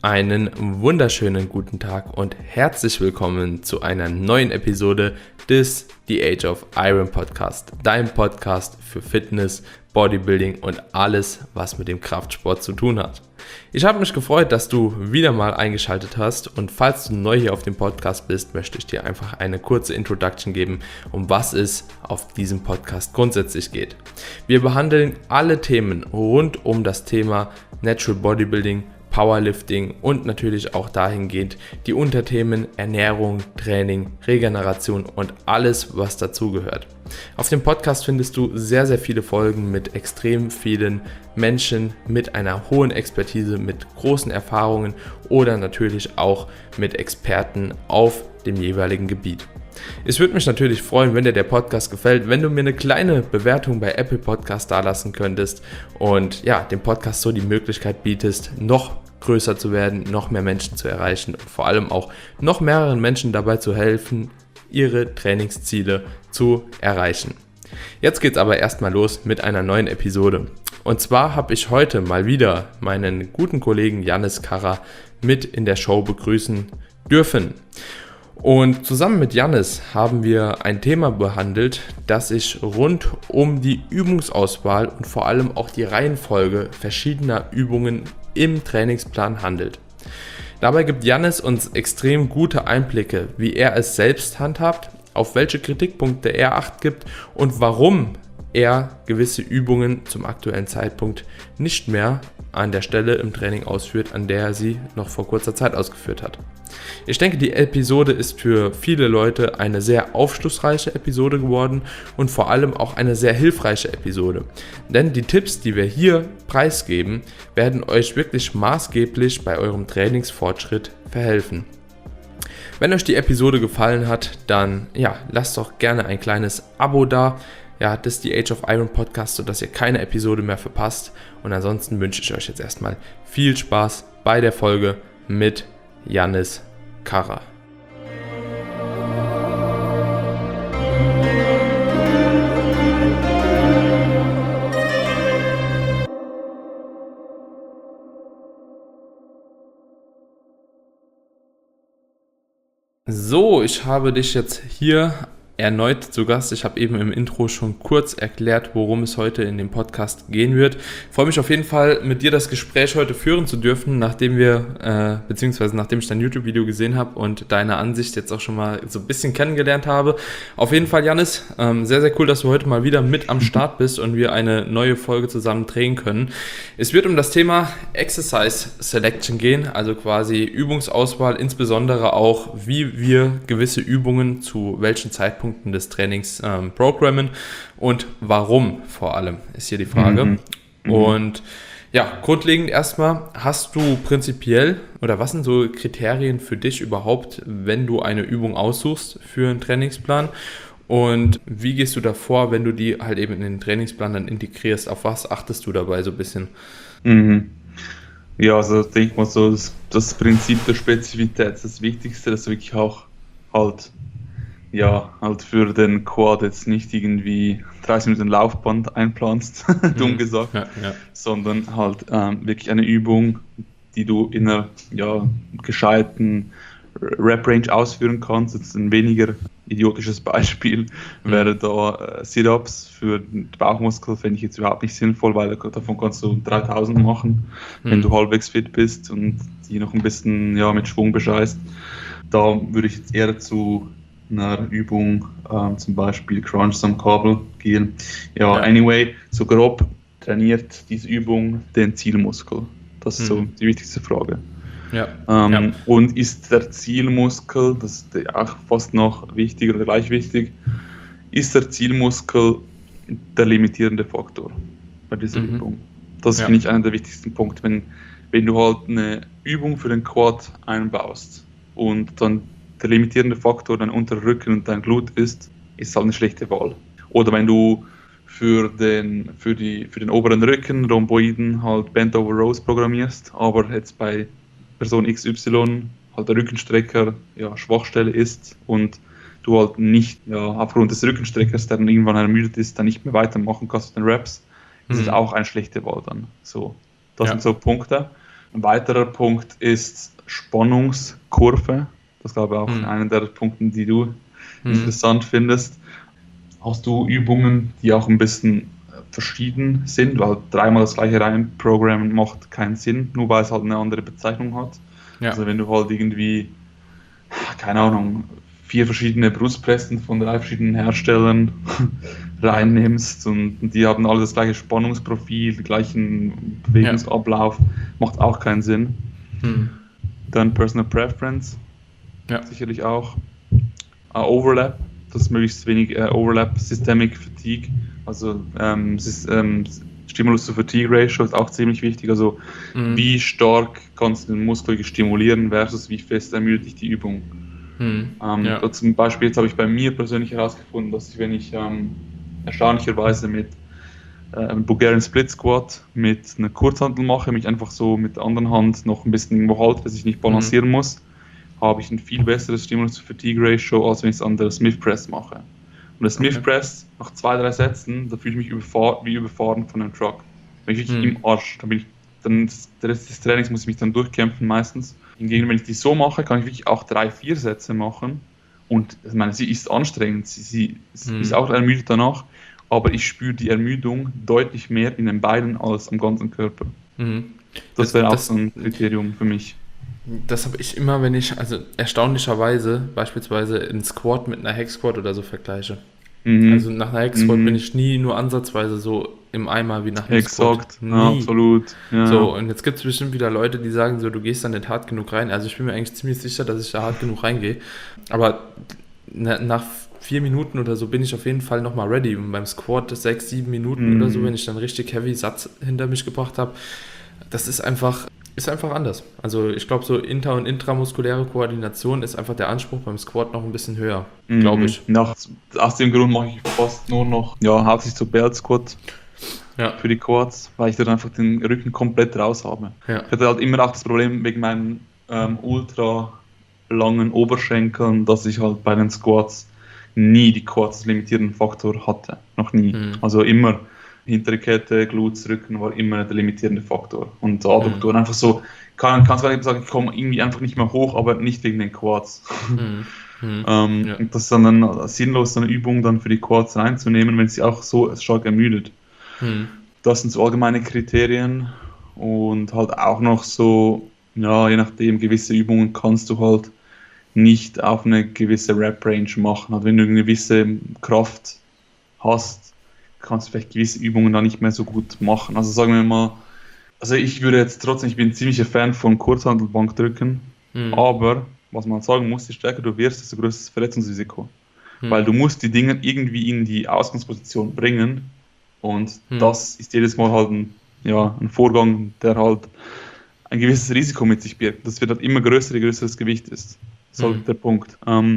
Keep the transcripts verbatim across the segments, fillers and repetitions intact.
Einen wunderschönen guten Tag und herzlich willkommen zu einer neuen Episode des The Age of Iron Podcast, dein Podcast für Fitness, Bodybuilding und alles, was mit dem Kraftsport zu tun hat. Ich habe mich gefreut, dass du wieder mal eingeschaltet hast und falls du neu hier auf dem Podcast bist, möchte ich dir einfach eine kurze Introduction geben, um was es auf diesem Podcast grundsätzlich geht. Wir behandeln alle Themen rund um das Thema Natural Bodybuilding, Powerlifting und natürlich auch dahingehend die Unterthemen Ernährung, Training, Regeneration und alles, was dazugehört. Auf dem Podcast findest du sehr, sehr viele Folgen mit extrem vielen Menschen, mit einer hohen Expertise, mit großen Erfahrungen oder natürlich auch mit Experten auf dem jeweiligen Gebiet. Es würde mich natürlich freuen, wenn dir der Podcast gefällt, wenn du mir eine kleine Bewertung bei Apple Podcast dalassen könntest und ja, dem Podcast so die Möglichkeit bietest, noch größer zu werden, noch mehr Menschen zu erreichen und vor allem auch noch mehreren Menschen dabei zu helfen, ihre Trainingsziele zu erreichen. Jetzt geht's aber erstmal los mit einer neuen Episode. Und zwar habe ich heute mal wieder meinen guten Kollegen Yannis Karrer mit in der Show begrüßen dürfen. Und zusammen mit Yannis haben wir ein Thema behandelt, das sich rund um die Übungsauswahl und vor allem auch die Reihenfolge verschiedener Übungen im Trainingsplan handelt. Dabei gibt Yannis uns extrem gute Einblicke, wie er es selbst handhabt, auf welche Kritikpunkte er Acht gibt und warum er gewisse Übungen zum aktuellen Zeitpunkt nicht mehr an der Stelle im Training ausführt, an der er sie noch vor kurzer Zeit ausgeführt hat. Ich denke, die Episode ist für viele Leute eine sehr aufschlussreiche Episode geworden und vor allem auch eine sehr hilfreiche Episode. Denn die Tipps, die wir hier preisgeben, werden euch wirklich maßgeblich bei eurem Trainingsfortschritt verhelfen. Wenn euch die Episode gefallen hat, dann ja, lasst doch gerne ein kleines Abo da. Ja, das ist die Age of Iron Podcast, sodass ihr keine Episode mehr verpasst. Und ansonsten wünsche ich euch jetzt erstmal viel Spaß bei der Folge mit Yannis Karrer. So, ich habe dich jetzt hier erneut zu Gast. Ich habe eben im Intro schon kurz erklärt, worum es heute in dem Podcast gehen wird. Ich freue mich auf jeden Fall, mit dir das Gespräch heute führen zu dürfen, nachdem wir, äh, beziehungsweise nachdem ich dein YouTube-Video gesehen habe und deine Ansicht jetzt auch schon mal so ein bisschen kennengelernt habe. Auf jeden Fall, Yannis, ähm, sehr, sehr cool, dass du heute mal wieder mit am Start bist und wir eine neue Folge zusammen drehen können. Es wird um das Thema Exercise Selection gehen, also quasi Übungsauswahl, insbesondere auch, wie wir gewisse Übungen zu welchen Zeitpunkten des Trainings ähm, programmen und warum vor allem, ist hier die Frage. Mhm. Mhm. Und ja, grundlegend erstmal, hast du prinzipiell oder was sind so Kriterien für dich überhaupt, wenn du eine Übung aussuchst für einen Trainingsplan und wie gehst du da vor, wenn du die halt eben in den Trainingsplan dann integrierst, auf was achtest du dabei so ein bisschen? Mhm. Ja, also ich denke mal so, das, das Prinzip der Spezifität ist das Wichtigste, dass du wirklich auch halt ja, halt für den Quad jetzt nicht irgendwie dreißig Minuten Laufband einplanst, dumm gesagt, ja, ja. sondern halt ähm, wirklich eine Übung, die du in einer ja, gescheiten Rep-Range ausführen kannst. Jetzt ein weniger idiotisches Beispiel mhm. wäre da äh, Sit-Ups für den Bauchmuskel, fände ich jetzt überhaupt nicht sinnvoll, weil davon kannst du dreitausend machen, mhm. wenn du halbwegs fit bist und die noch ein bisschen ja, mit Schwung bescheißt. Da würde ich jetzt eher zu einer Übung, ähm, zum Beispiel Crunch am Kabel gehen. Ja, ja, anyway, so grob trainiert diese Übung den Zielmuskel. Das ist mhm. so die wichtigste Frage. Ja. Ähm, ja. Und ist der Zielmuskel, das ist auch fast noch wichtiger oder gleich wichtig, ist der Zielmuskel der limitierende Faktor bei dieser mhm. Übung? Das ja. finde ich einer der wichtigsten Punkte. Wenn, wenn du halt eine Übung für den Quad einbaust und dann der limitierende Faktor dein unterer Rücken und dein Glut ist, ist halt eine schlechte Wahl. Oder wenn du für den, für die, für den oberen Rücken Rhomboiden halt Bent over Rows programmierst, aber jetzt bei Person X Y halt der Rückenstrecker ja, Schwachstelle ist und du halt nicht ja, aufgrund des Rückenstreckers, der dann irgendwann ermüdet ist, dann nicht mehr weitermachen kannst mit den Raps, mhm. ist es auch eine schlechte Wahl dann. So, das ja. sind so Punkte. Ein weiterer Punkt ist Spannungskurve. Das ist, glaube ich, auch Mhm. einer der Punkte, die du Mhm. interessant findest. Hast du Übungen, die auch ein bisschen verschieden sind, weil dreimal das gleiche reinprogrammen macht keinen Sinn, nur weil es halt eine andere Bezeichnung hat. Ja. Also wenn du halt irgendwie, keine Ahnung, vier verschiedene Brustpressen von drei verschiedenen Herstellern reinnimmst und die haben alle das gleiche Spannungsprofil, den gleichen Bewegungsablauf, macht auch keinen Sinn. Mhm. Dann Personal Preference, Ja. sicherlich auch. Uh, Overlap, das ist möglichst wenig uh, Overlap, Systemic Fatigue, also ähm, ist, ähm, Stimulus-to-Fatigue-Ratio ist auch ziemlich wichtig, also Mhm. wie stark kannst du den Muskel stimulieren versus wie fest ermüdet dich die Übung. Mhm. Ähm, Ja. da zum Beispiel jetzt habe ich bei mir persönlich herausgefunden, dass ich, wenn ich ähm, erstaunlicherweise mit äh, einem Bulgarian Split Squat mit einer Kurzhantel mache, mich einfach so mit der anderen Hand noch ein bisschen irgendwo halte, dass ich nicht balancieren muss, habe ich ein viel besseres Stimulus-to-Fatigue-Ratio, als wenn ich es an der Smith Press mache. Und der Smith Okay. Press, nach zwei, drei Sätzen, da fühle ich mich überfahr wie überfahren von einem Truck. Bin ich wirklich Mhm. im Arsch. Da bin ich, dann, der Rest des Trainings muss ich mich dann durchkämpfen meistens. Hingegen, wenn ich die so mache, kann ich wirklich auch drei, vier Sätze machen. Und ich meine, sie ist anstrengend, sie, sie, sie Mhm. ist auch ermüdet danach, aber ich spüre die Ermüdung deutlich mehr in den Beinen als am ganzen Körper. Mhm. Das, Das- wäre auch das- so ein Kriterium für mich. Das habe ich immer, wenn ich, also erstaunlicherweise, beispielsweise einen Squat mit einer Hack Squat oder so vergleiche. Mhm. Also nach einer Hack Squat Mhm. bin ich nie nur ansatzweise so im Eimer wie nach einem Exakt, Squat. ja, Nie. absolut. Ja. So, und jetzt gibt es bestimmt wieder Leute, die sagen so, du gehst da nicht hart genug rein. Also ich bin mir eigentlich ziemlich sicher, dass ich da hart genug reingehe. Aber na, nach vier Minuten oder so bin ich auf jeden Fall nochmal ready. Und beim Squat sechs, sieben Minuten Mhm. oder so, wenn ich dann richtig heavy Satz hinter mich gebracht habe, das ist einfach, ist einfach anders. Also ich glaube, so inter- und intramuskuläre Koordination ist einfach der Anspruch beim Squat noch ein bisschen höher, Mhm. glaube ich. Nach, aus dem Grund mache ich fast nur noch, ja, hauptsächlich so Belt Squat Ja, für die Quads, weil ich dann einfach den Rücken komplett raus habe. ja. Ich hatte halt immer auch das Problem wegen meinen ähm, ultra langen Oberschenkeln, dass ich halt bei den Squats nie die Quads als limitierenden Faktor hatte. Noch nie. Mhm. Also immer hintere Kette, Glutes, Rücken war immer der limitierende Faktor. Und Adduktoren einfach so, kann, kannst gar nicht sagen, ich komme irgendwie einfach nicht mehr hoch, aber nicht wegen den Quads. Mhm. Mhm. ähm, Ja. Und das ist dann, dann sinnlos, so eine Übung dann für die Quads reinzunehmen, wenn sie auch so stark ermüdet. Mhm. Das sind so allgemeine Kriterien und halt auch noch so, ja, je nachdem, gewisse Übungen kannst du halt nicht auf eine gewisse Rep-Range machen. Also wenn du eine gewisse Kraft hast, kannst du vielleicht gewisse Übungen da nicht mehr so gut machen. Also sagen wir mal, also ich würde jetzt trotzdem, ich bin ein ziemlicher Fan von Kurzhantelbankdrücken, Mhm. aber was man sagen muss, je stärker du wirst, desto größer ist das Verletzungsrisiko. Mhm. Weil du musst die Dinge irgendwie in die Ausgangsposition bringen und Hm. das ist jedes Mal halt ein, ja, ein Vorgang, der halt ein gewisses Risiko mit sich birgt. Das wird halt immer größer, je größer das Gewicht ist. Das ist halt Hm. der Punkt. Ähm,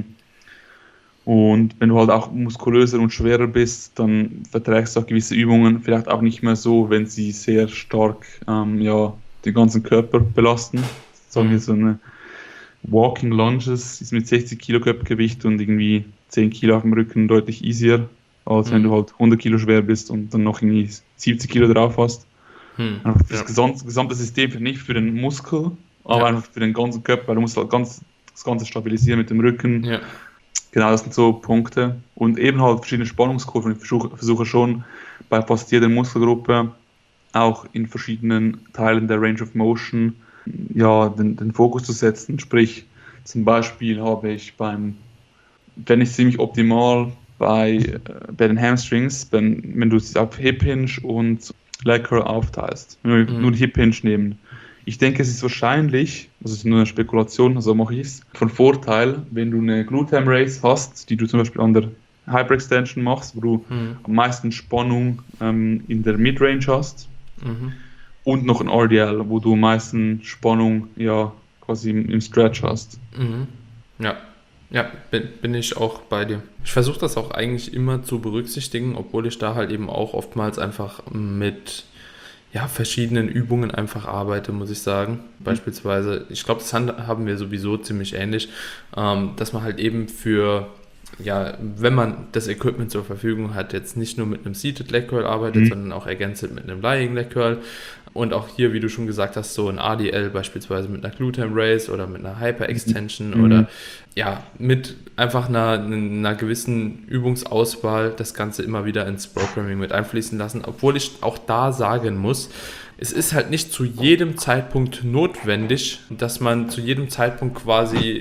und wenn du halt auch muskulöser und schwerer bist, dann verträgst du auch gewisse Übungen vielleicht auch nicht mehr so, wenn sie sehr stark ähm, ja, den ganzen Körper belasten. Sagen wir Hm. so eine Walking Lunges ist mit sechzig Kilo Körpergewicht und irgendwie zehn Kilo auf dem Rücken deutlich easier, als wenn Hm. du halt hundert Kilo schwer bist und dann noch irgendwie siebzig Kilo drauf hast. Hm. Einfach das Ja. gesamte, gesamte System für nicht für den Muskel, aber Ja. einfach für den ganzen Körper, weil du musst halt ganz, das Ganze stabilisieren mit dem Rücken. Ja. Genau, das sind so Punkte. Und eben halt verschiedene Spannungskurven. Ich versuche, versuche schon bei fast jeder Muskelgruppe auch in verschiedenen Teilen der Range of Motion ja, den, den Fokus zu setzen. Sprich, zum Beispiel habe ich beim, wenn ich ziemlich optimal bei, äh, bei den Hamstrings, wenn, wenn du es auf Hip Hinge und Leg Curl aufteilst, wenn wir Mhm. nur die Hip Hinge nehmen. Ich denke, es ist wahrscheinlich, das ist nur eine Spekulation, so mache ich es, von Vorteil, wenn du eine Glute Ham Raise hast, die du zum Beispiel an der Hyperextension machst, wo du Hm. am meisten Spannung ähm, in der Midrange hast, Mhm. und noch ein R D L, wo du am meisten Spannung ja quasi im, im Stretch hast. Mhm. Ja, ja, bin, bin ich auch bei dir. Ich versuche das auch eigentlich immer zu berücksichtigen, obwohl ich da halt eben auch oftmals einfach mit ja, verschiedenen Übungen einfach arbeite, muss ich sagen. Beispielsweise, ich glaube, das haben wir sowieso ziemlich ähnlich, ähm, dass man halt eben für, ja, wenn man das Equipment zur Verfügung hat, jetzt nicht nur mit einem Seated Leg Curl arbeitet, Mhm. sondern auch ergänzt mit einem Lying Leg Curl und auch hier, wie du schon gesagt hast, so ein R D L beispielsweise mit einer Glute Raise oder mit einer Hyper Extension mhm. oder ja, mit einfach einer, einer gewissen Übungsauswahl das Ganze immer wieder ins Programming mit einfließen lassen, obwohl ich auch da sagen muss, es ist halt nicht zu jedem Zeitpunkt notwendig, dass man zu jedem Zeitpunkt quasi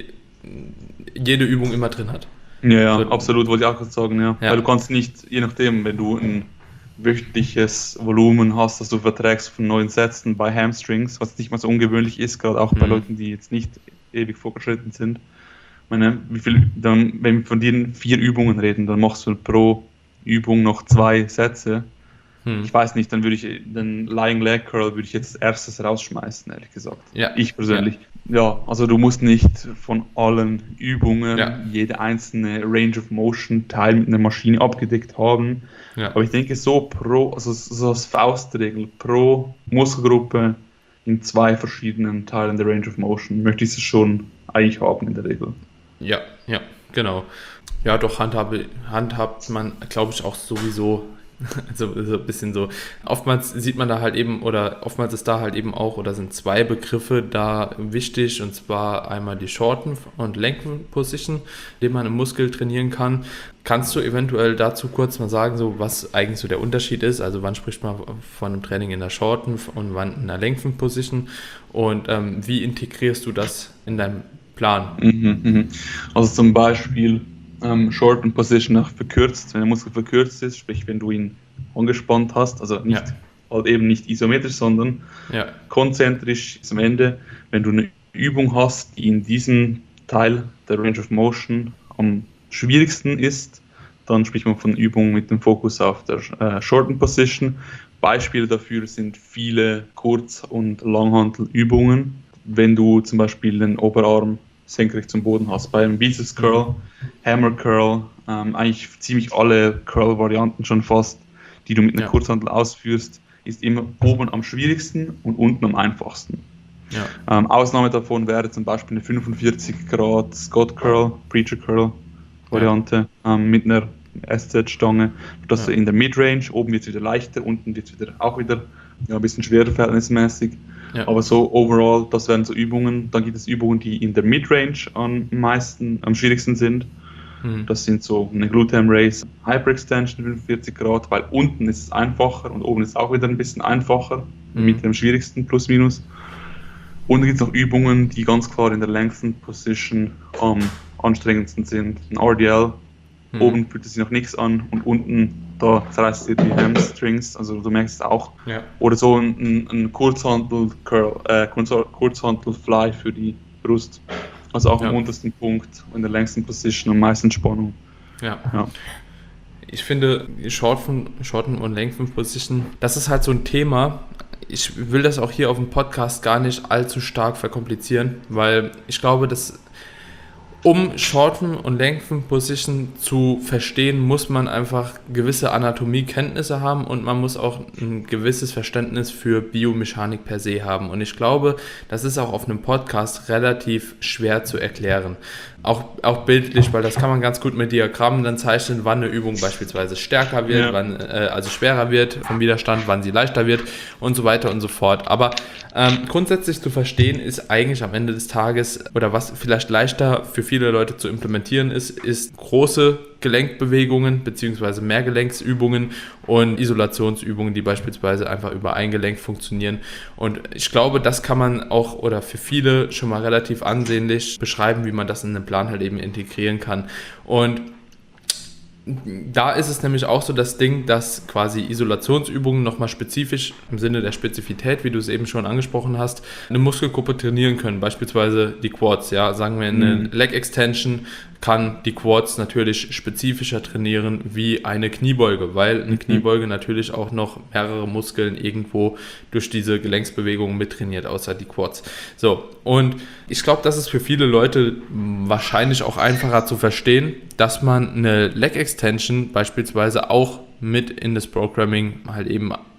jede Übung immer drin hat. Ja, ja, so, absolut, wollte ich auch kurz sagen, ja. ja. Weil du kannst nicht, je nachdem, wenn du ein wöchentliches Volumen hast, das du verträgst von neun Sätzen bei Hamstrings, was nicht mal so ungewöhnlich ist, gerade auch bei mhm. Leuten, die jetzt nicht ewig vorgeschritten sind. Ich meine, wie viel, dann, wenn wir von den vier Übungen reden, dann machst du pro Übung noch zwei Sätze. Hm. Ich weiß nicht, dann würde ich den Lying Leg Curl würde ich jetzt als erstes rausschmeißen, ehrlich gesagt. Ja. Ich persönlich. Ja. ja, also du musst nicht von allen Übungen ja. jede einzelne Range of Motion Teil mit einer Maschine abgedeckt haben. Ja. Aber ich denke, so pro, also so als Faustregel pro Muskelgruppe in zwei verschiedenen Teilen der Range of Motion möchte ich es schon eigentlich haben in der Regel. Ja, ja, genau. Ja, doch handhabe, handhabt man, glaube ich, auch sowieso. So, so ein bisschen so. Oftmals sieht man da halt eben, oder oftmals ist da halt eben auch, oder sind zwei Begriffe da wichtig, und zwar einmal die Shorten und Lengthen Position, die man im Muskel trainieren kann. Kannst du eventuell dazu kurz mal sagen, so was eigentlich so der Unterschied ist? Also wann spricht man von einem Training in der Shorten und wann in der Lengthen Position, und ähm, wie integrierst du das in deinem Plan? Mhm, also zum Beispiel Um, Shorten Position auch verkürzt, wenn der Muskel verkürzt ist, sprich wenn du ihn angespannt hast, also nicht ja. halt eben nicht isometrisch, sondern ja. konzentrisch zum Ende. Wenn du eine Übung hast, die in diesem Teil der Range of Motion am schwierigsten ist, dann spricht man von Übungen mit dem Fokus auf der äh, Shorten Position. Beispiele dafür sind viele Kurz- und Langhantelübungen. Wenn du zum Beispiel den Oberarm senkrecht zum Boden hast. Beim Biceps Curl, Hammer Curl, ähm, eigentlich ziemlich alle Curl-Varianten schon fast, die du mit einer ja. Kurzhantel ausführst, ist immer oben am schwierigsten und unten am einfachsten. Ja. Ähm, Ausnahme davon wäre zum Beispiel eine fünfundvierzig Grad Scott Curl, Preacher Curl Variante ja. ähm, mit einer S Z-Stange, dass ja. du in der Midrange, oben wird es wieder leichter, unten wird es wieder auch wieder ja, ein bisschen schwerer verhältnismäßig. Ja. Aber so overall, das wären so Übungen. Dann gibt es Übungen, die in der Midrange am meisten, am schwierigsten sind. Mhm. Das sind so eine Glute Raise, Hyperextension fünfundvierzig Grad, weil unten ist es einfacher und oben ist es auch wieder ein bisschen einfacher, mhm. mit dem schwierigsten plus minus. Und dann gibt es noch Übungen, die ganz klar in der Lengthen Position am anstrengendsten sind. Ein R D L, mhm. oben fühlt es sich noch nichts an und unten da zerreißt dir die Hamstrings, also du merkst es auch. Ja. Oder so ein, ein Kurzhantel Curl, äh, Kurzhantel Fly für die Brust. Also auch ja. am untersten Punkt, in der längsten Position, am meisten Spannung. Ja. ja. Ich finde, Shorten, Shorten und Lengthen Position, das ist halt so ein Thema. Ich will das auch hier auf dem Podcast gar nicht allzu stark verkomplizieren, weil ich glaube, dass um Shorten und Lengthen Position zu verstehen, muss man einfach gewisse Anatomiekenntnisse haben und man muss auch ein gewisses Verständnis für Biomechanik per se haben. Und ich glaube, das ist auch auf einem Podcast relativ schwer zu erklären. Auch, auch bildlich, weil das kann man ganz gut mit Diagrammen dann zeichnen, wann eine Übung beispielsweise stärker wird, ja. wann, äh, also schwerer wird vom Widerstand, wann sie leichter wird und so weiter und so fort. Aber ähm, grundsätzlich zu verstehen ist eigentlich am Ende des Tages, oder was vielleicht leichter für viele Leute zu implementieren ist, ist große Gelenkbewegungen bzw. Mehrgelenksübungen und Isolationsübungen, die beispielsweise einfach über ein Gelenk funktionieren. Und ich glaube, das kann man auch oder für viele schon mal relativ ansehnlich beschreiben, wie man das in den Plan halt eben integrieren kann. Und da ist es nämlich auch so das Ding, dass quasi Isolationsübungen nochmal spezifisch im Sinne der Spezifität, wie du es eben schon angesprochen hast, eine Muskelgruppe trainieren können, beispielsweise die Quads. Ja, sagen wir eine mhm. Leg Extension kann die Quads natürlich spezifischer trainieren wie eine Kniebeuge, weil eine mhm. Kniebeuge natürlich auch noch mehrere Muskeln irgendwo durch diese Gelenksbewegungen mittrainiert, außer die Quads. So, und ich glaube, das ist für viele Leute wahrscheinlich auch einfacher zu verstehen, dass man eine Leg Extension beispielsweise auch mit in das Programming halt eben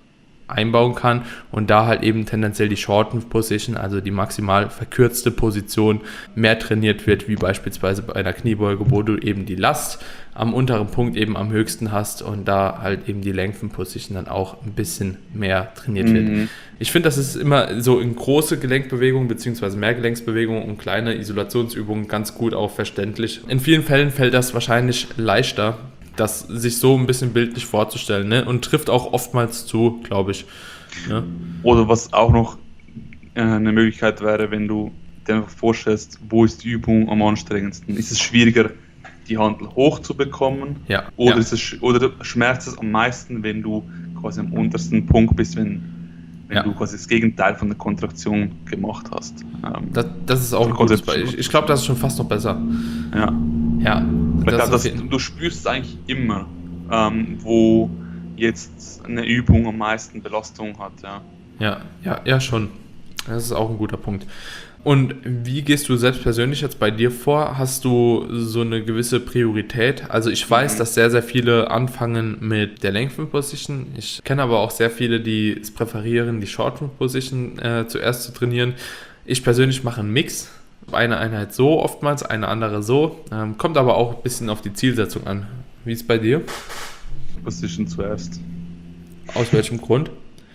einbauen kann und da halt eben tendenziell die Shortened Position, also die maximal verkürzte Position, mehr trainiert wird, wie beispielsweise bei einer Kniebeuge, wo du eben die Last am unteren Punkt eben am höchsten hast und da halt eben die Lengthened Position dann auch ein bisschen mehr trainiert wird. Mhm. Ich finde, das ist immer so in große Gelenkbewegungen beziehungsweise Mehrgelenksbewegungen und kleine Isolationsübungen ganz gut auch verständlich. In vielen Fällen fällt das wahrscheinlich leichter, das sich so ein bisschen bildlich vorzustellen, ne? Und trifft auch oftmals zu, glaube ich. Ne? Oder was auch noch äh, eine Möglichkeit wäre, wenn du dir einfach vorstellst, wo ist die Übung am anstrengendsten? Ist es schwieriger, die Handel hoch zu bekommen? Ja. Oder, ja. Ist es, oder schmerzt es am meisten, wenn du quasi am untersten Punkt bist, wenn, wenn Ja. du quasi das Gegenteil von der Kontraktion gemacht hast? Ähm, Das, das ist auch ein gutes Beispiel. Ich, ich glaube, das ist schon fast noch besser. ja. Ja. Ich Das glaub, das, ist auf jeden- du spürst es eigentlich immer, ähm, wo jetzt eine Übung am meisten Belastung hat. Ja. Ja, ja, ja, schon. Das ist auch ein guter Punkt. Und wie gehst du selbst persönlich jetzt bei dir vor? Hast du so eine gewisse Priorität? Also ich weiß, Mhm. dass sehr, sehr viele anfangen mit der Lengthened Position. Ich kenne aber auch sehr viele, die es präferieren, die Shortened Position äh, zuerst zu trainieren. Ich persönlich mache einen Mix. Eine Einheit so oftmals, eine andere so. Ähm, kommt aber auch ein bisschen auf die Zielsetzung an. Wie ist es bei dir? Position zuerst. Aus welchem Grund?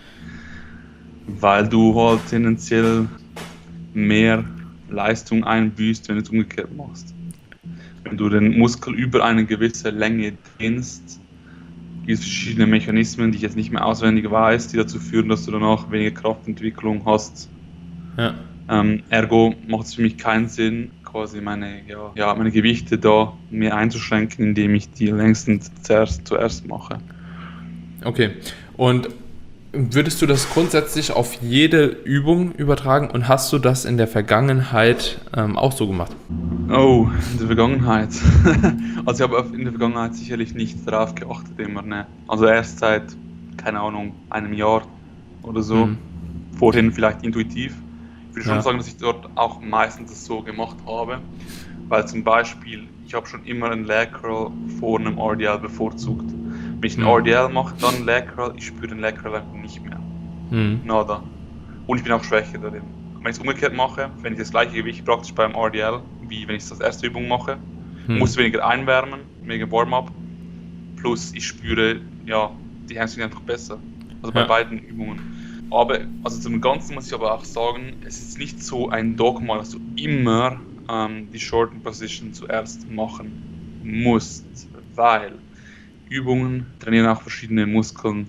Weil du halt tendenziell mehr Leistung einbüßt, wenn du es umgekehrt machst. Wenn du den Muskel über eine gewisse Länge dehnst, gibt es verschiedene Mechanismen, die ich jetzt nicht mehr auswendig weiß, die dazu führen, dass du danach weniger Kraftentwicklung hast. Ja. Ähm, ergo macht es für mich keinen Sinn, quasi meine, ja, ja, meine Gewichte da mehr einzuschränken, indem ich die längsten zuerst, zuerst mache. Okay. Und würdest du das grundsätzlich auf jede Übung übertragen und hast du das in der Vergangenheit ähm, auch so gemacht? Oh, in der Vergangenheit. Also ich habe in der Vergangenheit sicherlich nicht darauf geachtet immer, ne? Also erst seit, keine Ahnung, einem Jahr oder so. Mhm. Vorhin vielleicht intuitiv. Ich würde schon Ja. sagen, dass ich dort auch meistens das so gemacht habe, weil zum Beispiel, ich habe schon immer einen Leg Curl vor einem R D L bevorzugt. Wenn ich einen Mhm. R D L mache, dann einen Leg Curl, ich spüre den Leg Curl einfach nicht mehr. Mhm. Nada. Und ich bin auch schwächer darin. Wenn ich es umgekehrt mache, wenn ich das gleiche Gewicht praktisch beim R D L, wie wenn ich es als erste Übung mache, Mhm. muss weniger einwärmen, weniger Warm-up, plus ich spüre, ja, die Hamstrings einfach besser. Also bei Ja. beiden Übungen. Aber, also zum Ganzen muss ich aber auch sagen, es ist nicht so ein Dogma, dass du immer ähm, die Shortened Position zuerst machen musst, weil Übungen trainieren auch verschiedene Muskeln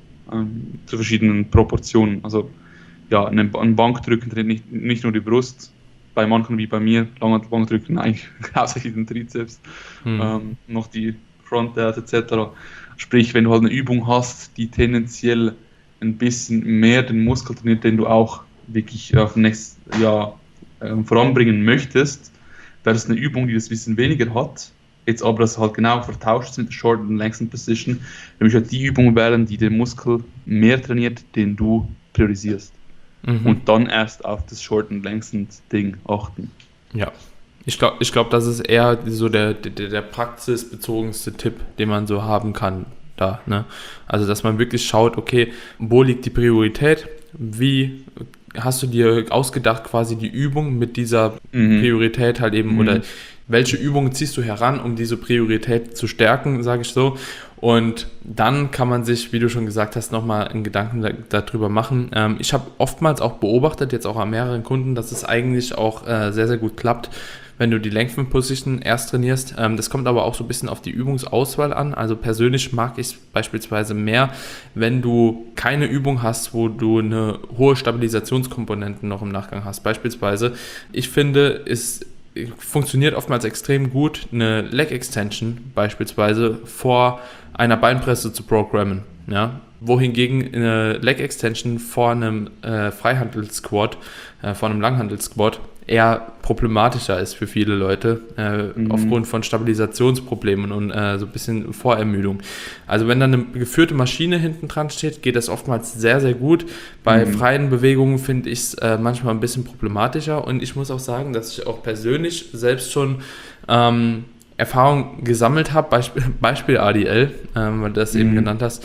ähm, zu verschiedenen Proportionen. Also ja, ein ein Bankdrücken trainiert nicht, nicht nur die Brust, bei manchen wie bei mir, Langhantelbankdrücken eigentlich hauptsächlich den Trizeps, Mhm. ähm, noch die Front Delts et cetera. Sprich, wenn du halt eine Übung hast, die tendenziell ein bisschen mehr den Muskel trainiert, den du auch wirklich auf nächstes Jahr äh, voranbringen möchtest, wäre das eine Übung, die das ein bisschen weniger hat, jetzt aber das halt genau vertauscht ist mit der Short und Lengthened Position, nämlich halt die Übungen wären, die den Muskel mehr trainiert, den du priorisierst. Mhm. Und dann erst auf das Short und Lengthened Ding achten. Ja, ich glaube, ich glaub, das ist eher so der, der, der praxisbezogenste Tipp, den man so haben kann da. Ne? Also, dass man wirklich schaut, okay, wo liegt die Priorität? Wie hast du dir ausgedacht, quasi die Übung mit dieser Mhm. Priorität halt eben, Mhm. oder welche Übungen ziehst du heran, um diese Priorität zu stärken, sage ich so. Und dann kann man sich, wie du schon gesagt hast, nochmal einen Gedanken da, darüber machen. Ähm, ich habe oftmals auch beobachtet, jetzt auch an mehreren Kunden, dass es eigentlich auch äh, sehr, sehr gut klappt, wenn du die Lengthened Position erst trainierst. Ähm, das kommt aber auch so ein bisschen auf die Übungsauswahl an. Also persönlich mag ich es beispielsweise mehr, wenn du keine Übung hast, wo du eine hohe Stabilisationskomponente noch im Nachgang hast. Beispielsweise, ich finde, es funktioniert oftmals extrem gut, eine Leg Extension beispielsweise vor einer Beinpresse zu programmen. Ja? Wohingegen eine Leg Extension vor einem äh, Freihandel-Squat, äh, vor einem Langhandel-Squat eher problematischer ist für viele Leute, äh, Mhm. aufgrund von Stabilisationsproblemen und äh, so ein bisschen Vorermüdung. Also wenn dann eine geführte Maschine hinten dran steht, geht das oftmals sehr, sehr gut. Bei Mhm. freien Bewegungen finde ich es äh, manchmal ein bisschen problematischer und ich muss auch sagen, dass ich auch persönlich selbst schon ähm, Erfahrung gesammelt habe, Beispiel, Beispiel A D L, ähm, weil du das eben Mhm. genannt hast,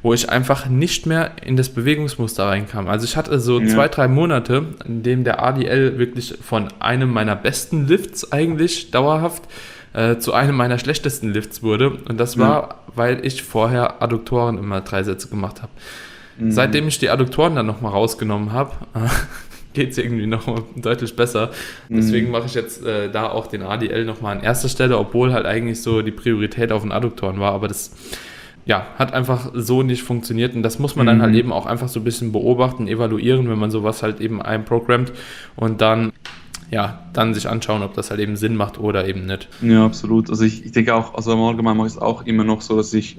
wo ich einfach nicht mehr in das Bewegungsmuster reinkam. Also ich hatte so Ja. zwei, drei Monate, in dem der A D L wirklich von einem meiner besten Lifts eigentlich dauerhaft äh, zu einem meiner schlechtesten Lifts wurde. Und das war, Ja. weil ich vorher Adduktoren immer drei Sätze gemacht habe. Mhm. Seitdem ich die Adduktoren dann nochmal rausgenommen habe, geht es irgendwie noch deutlich besser. Deswegen mache ich jetzt äh, da auch den A D L nochmal an erster Stelle, obwohl halt eigentlich so die Priorität auf den Adduktoren war. Aber das ja, hat einfach so nicht funktioniert. Und das muss man dann Mhm. halt eben auch einfach so ein bisschen beobachten, evaluieren, wenn man sowas halt eben einprogrammt und dann, ja, dann sich anschauen, ob das halt eben Sinn macht oder eben nicht. Ja, absolut. Also ich, ich denke auch, also im Allgemeinen mache ich es auch immer noch so, dass ich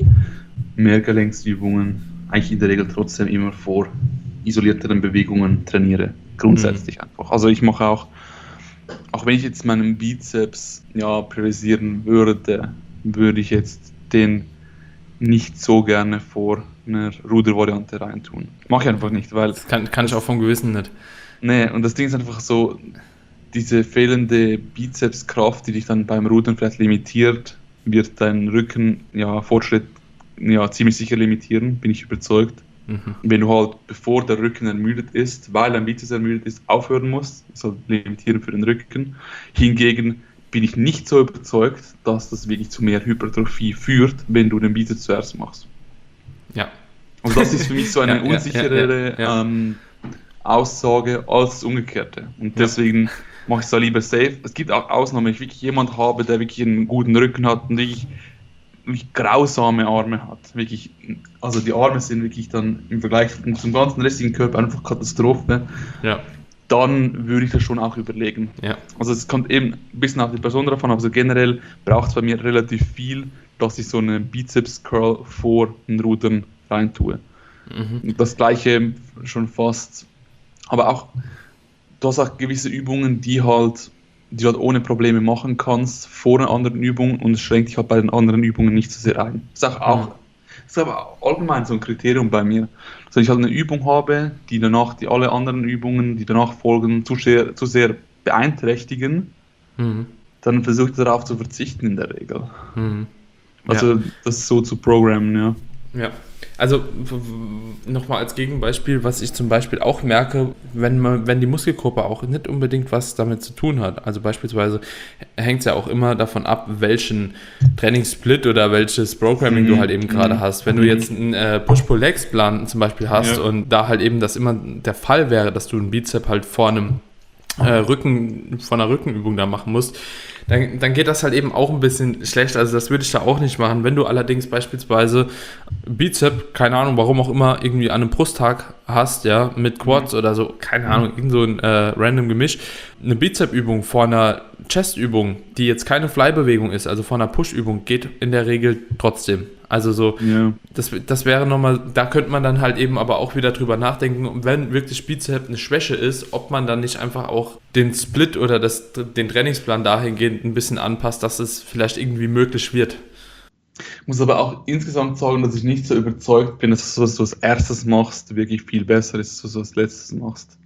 Mehrgelenksübungen eigentlich in der Regel trotzdem immer vor isolierteren Bewegungen trainiere. Grundsätzlich einfach. Also ich mache auch, auch wenn ich jetzt meinen Bizeps ja priorisieren würde, würde ich jetzt den nicht so gerne vor einer Rudervariante reintun. Mache ich einfach nicht, weil Das kann, kann ich auch vom Gewissen nicht. nee, und das Ding ist einfach so, diese fehlende Bizepskraft, die dich dann beim Rudern vielleicht limitiert, wird deinen Rücken, ja, Fortschritt, ja, ziemlich sicher limitieren, bin ich überzeugt. Mhm. Wenn du halt, bevor der Rücken ermüdet ist, weil dein Bizeps ermüdet ist, aufhören musst, ist halt limitierend für den Rücken. Hingegen bin ich nicht so überzeugt, dass das wirklich zu mehr Hypertrophie führt, wenn du den Bizeps zuerst machst. Ja. Und das ist für mich so eine Ja, ja, unsichere ja, ja. Ähm, Aussage als das Umgekehrte. Und deswegen mache ich es da lieber safe. Es gibt auch Ausnahmen, wenn ich wirklich jemanden habe, der wirklich einen guten Rücken hat und wirklich, wirklich grausame Arme hat. Wirklich, also die Arme sind wirklich dann im Vergleich zum ganzen restlichen Körper einfach Katastrophe. Ja. Dann würde ich das schon auch überlegen. Ja. Also es kommt eben ein bisschen auf die Person davon, aber so generell braucht es bei mir relativ viel, dass ich so eine Bizeps-Curl vor den Rudern reintue. Mhm. Das gleiche schon fast, aber auch, du hast auch gewisse Übungen, die halt, die du halt ohne Probleme machen kannst vor einer anderen Übung und es schränkt dich halt bei den anderen Übungen nicht so sehr ein. Das ist auch, auch, das ist aber allgemein so ein Kriterium bei mir. Also ich halt eine Übung habe, die danach, die alle anderen Übungen, die danach folgen, zu sehr, zu sehr beeinträchtigen, Mhm. dann versuche ich darauf zu verzichten in der Regel. Mhm. Also Ja. das ist so zu programmen, ja. Ja, also nochmal als Gegenbeispiel, was ich zum Beispiel auch merke, wenn man, wenn die Muskelgruppe auch nicht unbedingt was damit zu tun hat. Also beispielsweise hängt es ja auch immer davon ab, welchen Trainingssplit oder welches Programming Mhm. du halt eben gerade Mhm. hast. Wenn du jetzt einen äh, Push-Pull-Legs-Plan zum Beispiel hast Ja. und da halt eben das immer der Fall wäre, dass du einen Bizep halt vor einem äh, Rücken, von einer Rückenübung da machen musst, dann, dann geht das halt eben auch ein bisschen schlecht. Also das würde ich da auch nicht machen. Wenn du allerdings beispielsweise Bizep, keine Ahnung, warum auch immer, irgendwie an einem Brusttag hast, ja, mit Quads oder so, keine Ahnung, irgend so ein äh, random Gemisch, eine Bizep-Übung vor einer Chest-Übung, die jetzt keine Fly-Bewegung ist, also vor einer Push-Übung, geht in der Regel trotzdem. Also so, Ja. das, das wäre nochmal, da könnte man dann halt eben aber auch wieder drüber nachdenken, wenn wirklich Bizep eine Schwäche ist, ob man dann nicht einfach auch den Split oder das, den Trainingsplan dahingehend ein bisschen anpasst, dass es vielleicht irgendwie möglich wird. Ich muss aber auch insgesamt sagen, dass ich nicht so überzeugt bin, dass das, was du als erstes machst, wirklich viel besser ist, als was du als letztes machst.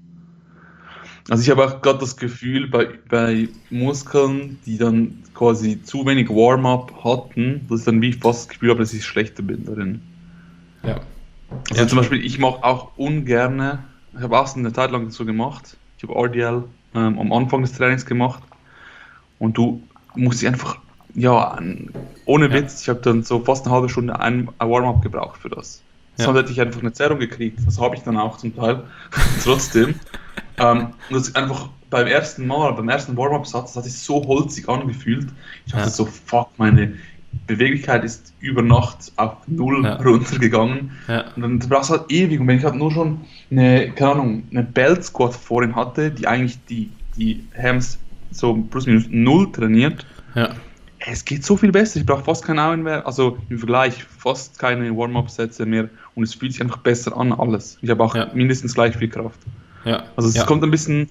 Also ich habe auch gerade das Gefühl, bei, bei Muskeln, die dann quasi zu wenig Warm-up hatten, dass ich dann wie fast das Gefühl habe, dass ich schlechter bin darin. Ja. Also Ja. zum Beispiel, ich mache auch ungerne, ich habe auch so eine Zeit lang so gemacht, ich habe R D L ähm, am Anfang des Trainings gemacht und du musst dich einfach, ja, an- ohne Ja. Witz, ich habe dann so fast eine halbe Stunde ein, ein Warm-up gebraucht für das. Ja. Sonst hätte ich einfach eine Zerrung gekriegt, das habe ich dann auch zum Teil, trotzdem. ähm, und das ist einfach beim ersten Mal, beim ersten Warm-up-Satz, das hat sich so holzig angefühlt, ich dachte Ja. so, fuck, meine Beweglichkeit ist über Nacht auf null Ja. runtergegangen. Ja. Und dann brauchst du halt ewig. Und wenn ich halt nur schon eine, keine Ahnung, eine Belt Squat vorhin hatte, die eigentlich die, die Hams so plus minus null trainiert, Ja. es geht so viel besser. Ich brauche fast keine Augen mehr, also im Vergleich fast keine Warm-up-Sätze mehr. Und es fühlt sich einfach besser an, alles. Ich habe auch Ja. mindestens gleich viel Kraft. Ja. Also es ja. kommt ein bisschen,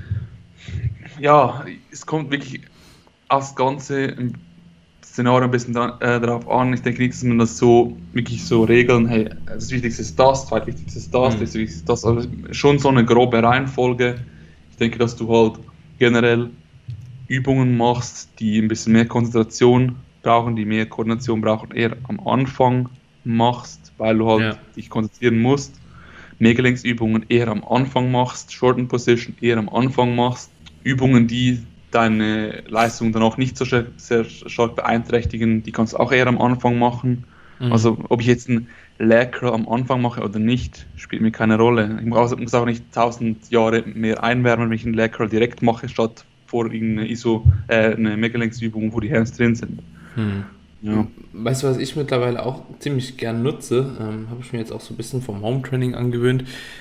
ja, es kommt wirklich aufs ganze Szenario ein bisschen dran, äh, darauf an. Ich denke nicht, dass man das so wirklich so regeln, hey, das Wichtigste ist das, zweitwichtigste ist das, Mhm. das Wichtigste ist das, also schon so eine grobe Reihenfolge. Ich denke, dass du halt generell Übungen machst, die ein bisschen mehr Konzentration brauchen, die mehr Koordination brauchen, eher am Anfang machst weil du halt Ja. dich konzentrieren musst, Mehrgelenksübungen eher am Anfang machst, Shorten Position eher am Anfang machst, Übungen, die deine Leistung dann auch nicht so sehr, sehr stark beeinträchtigen, die kannst du auch eher am Anfang machen. Mhm. Also ob ich jetzt einen Leg Curl am Anfang mache oder nicht, spielt mir keine Rolle. Ich muss, muss auch nicht tausend Jahre mehr einwärmen, wenn ich einen Leg Curl direkt mache, statt vor irgendeine ISO, äh, eine Mehrgelenksübung, wo die Hands drin sind. Hm. Ja. Weißt du, was ich mittlerweile auch ziemlich gern nutze, ähm, habe ich mir jetzt auch so ein bisschen vom Home-Training angewöhnt.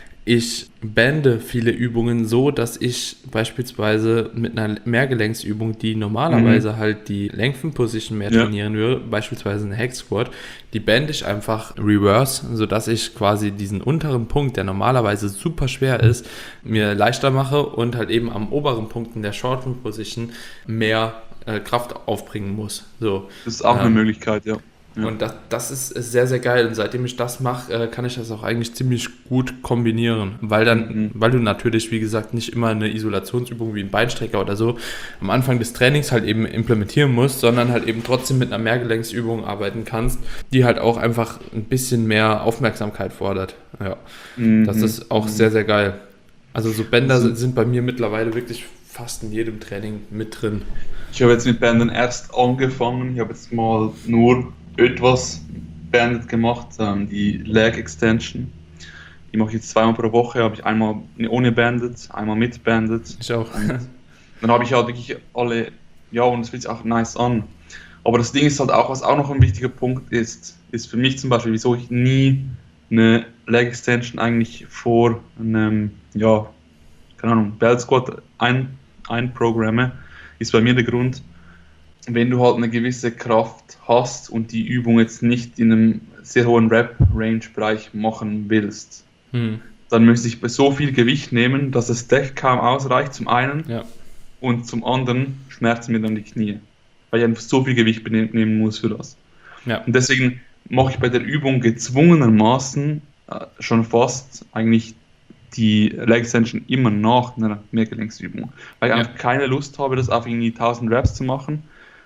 Ich bände viele Übungen so, dass ich beispielsweise mit einer Mehrgelenksübung, die normalerweise mhm. halt die Lengthen-Position mehr Ja. trainieren würde, beispielsweise eine Hack-Squat, die bände ich einfach reverse, sodass ich quasi diesen unteren Punkt, der normalerweise super schwer ist, mir leichter mache und halt eben am oberen Punkt in der Shorten-Position mehr äh, Kraft aufbringen muss. So. Das ist auch ähm, eine Möglichkeit, ja. Ja. Und das, das ist sehr, sehr geil. Und seitdem ich das mache, äh, kann ich das auch eigentlich ziemlich gut kombinieren. Weil dann, Mhm. weil du natürlich, wie gesagt, nicht immer eine Isolationsübung wie ein Beinstrecker oder so am Anfang des Trainings halt eben implementieren musst, sondern halt eben trotzdem mit einer Mehrgelenksübung arbeiten kannst, die halt auch einfach ein bisschen mehr Aufmerksamkeit fordert. Ja. Mhm. Das ist auch sehr, sehr geil. Also so Bänder Also- sind bei mir mittlerweile wirklich fast in jedem Training mit drin. Ich habe jetzt mit Bändern erst angefangen. Ich habe jetzt mal nur etwas Banded gemacht, ähm, die Leg Extension. Die mache ich jetzt zweimal pro Woche. Habe ich einmal ohne Banded, einmal mit Banded. Ich auch. Und dann habe ich halt wirklich alle, ja, und es fühlt sich auch nice an. Aber das Ding ist halt auch, was auch noch ein wichtiger Punkt ist, ist für mich zum Beispiel, wieso ich nie eine Leg Extension eigentlich vor einem, ja, keine Ahnung, Belt Squat ein, einprogramme, ist bei mir der Grund, wenn du halt eine gewisse Kraft hast und die Übung jetzt nicht in einem sehr hohen Rep-Range-Bereich machen willst, Hm. dann müsste ich so viel Gewicht nehmen, dass das Deck kaum ausreicht zum einen Ja. und zum anderen schmerzen mir dann die Knie, weil ich einfach so viel Gewicht bene- nehmen muss für das. Ja. Und deswegen mache ich bei der Übung gezwungenermaßen äh, schon fast eigentlich die Leg Extension immer nach einer Mehrgelenksübung, weil ich Ja. einfach keine Lust habe, das auf irgendwie tausend Reps zu machen.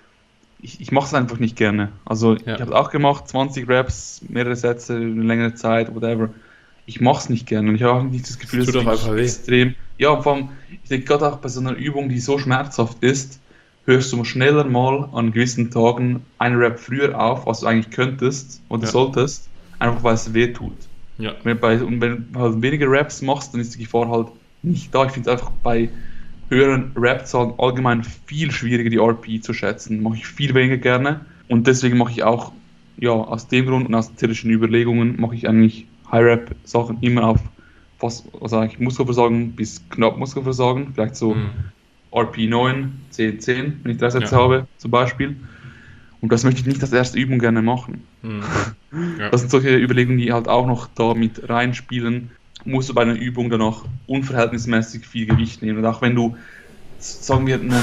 Ich, ich mache es einfach nicht gerne. Also Ja. ich habe es auch gemacht, zwanzig Reps, mehrere Sätze, eine längere Zeit, whatever. Ich mache es nicht gerne und ich habe auch nicht das Gefühl, Das tut dass doch es einfach weh. extrem... Ja, vor allem, ich denke gerade auch bei so einer Übung, die so schmerzhaft ist, hörst du schneller mal an gewissen Tagen einen Rep früher auf, als du eigentlich könntest oder Ja. solltest, einfach weil es weh tut. Ja. Wenn, bei, und wenn du halt weniger Reps machst, dann ist die Gefahr halt nicht da. Ich finde es einfach bei höheren Rep-Zahlen allgemein viel schwieriger, die R P E zu schätzen. Mache ich viel weniger gerne. Und deswegen mache ich auch, ja, aus dem Grund und aus theoretischen Überlegungen, mache ich eigentlich High-Rep-Sachen immer auf fast, also eigentlich Muskelversagen bis knapp Muskelversagen. Vielleicht so Hm. R P neun, zehn, zehn, wenn ich drei Sätze Ja. habe, zum Beispiel. Und das möchte ich nicht als erste Übung gerne machen. Hm. Ja. Das sind solche Überlegungen, die halt auch noch da mit reinspielen. Musst du bei einer Übung dann auch unverhältnismäßig viel Gewicht nehmen. Und auch wenn du, sagen wir, einen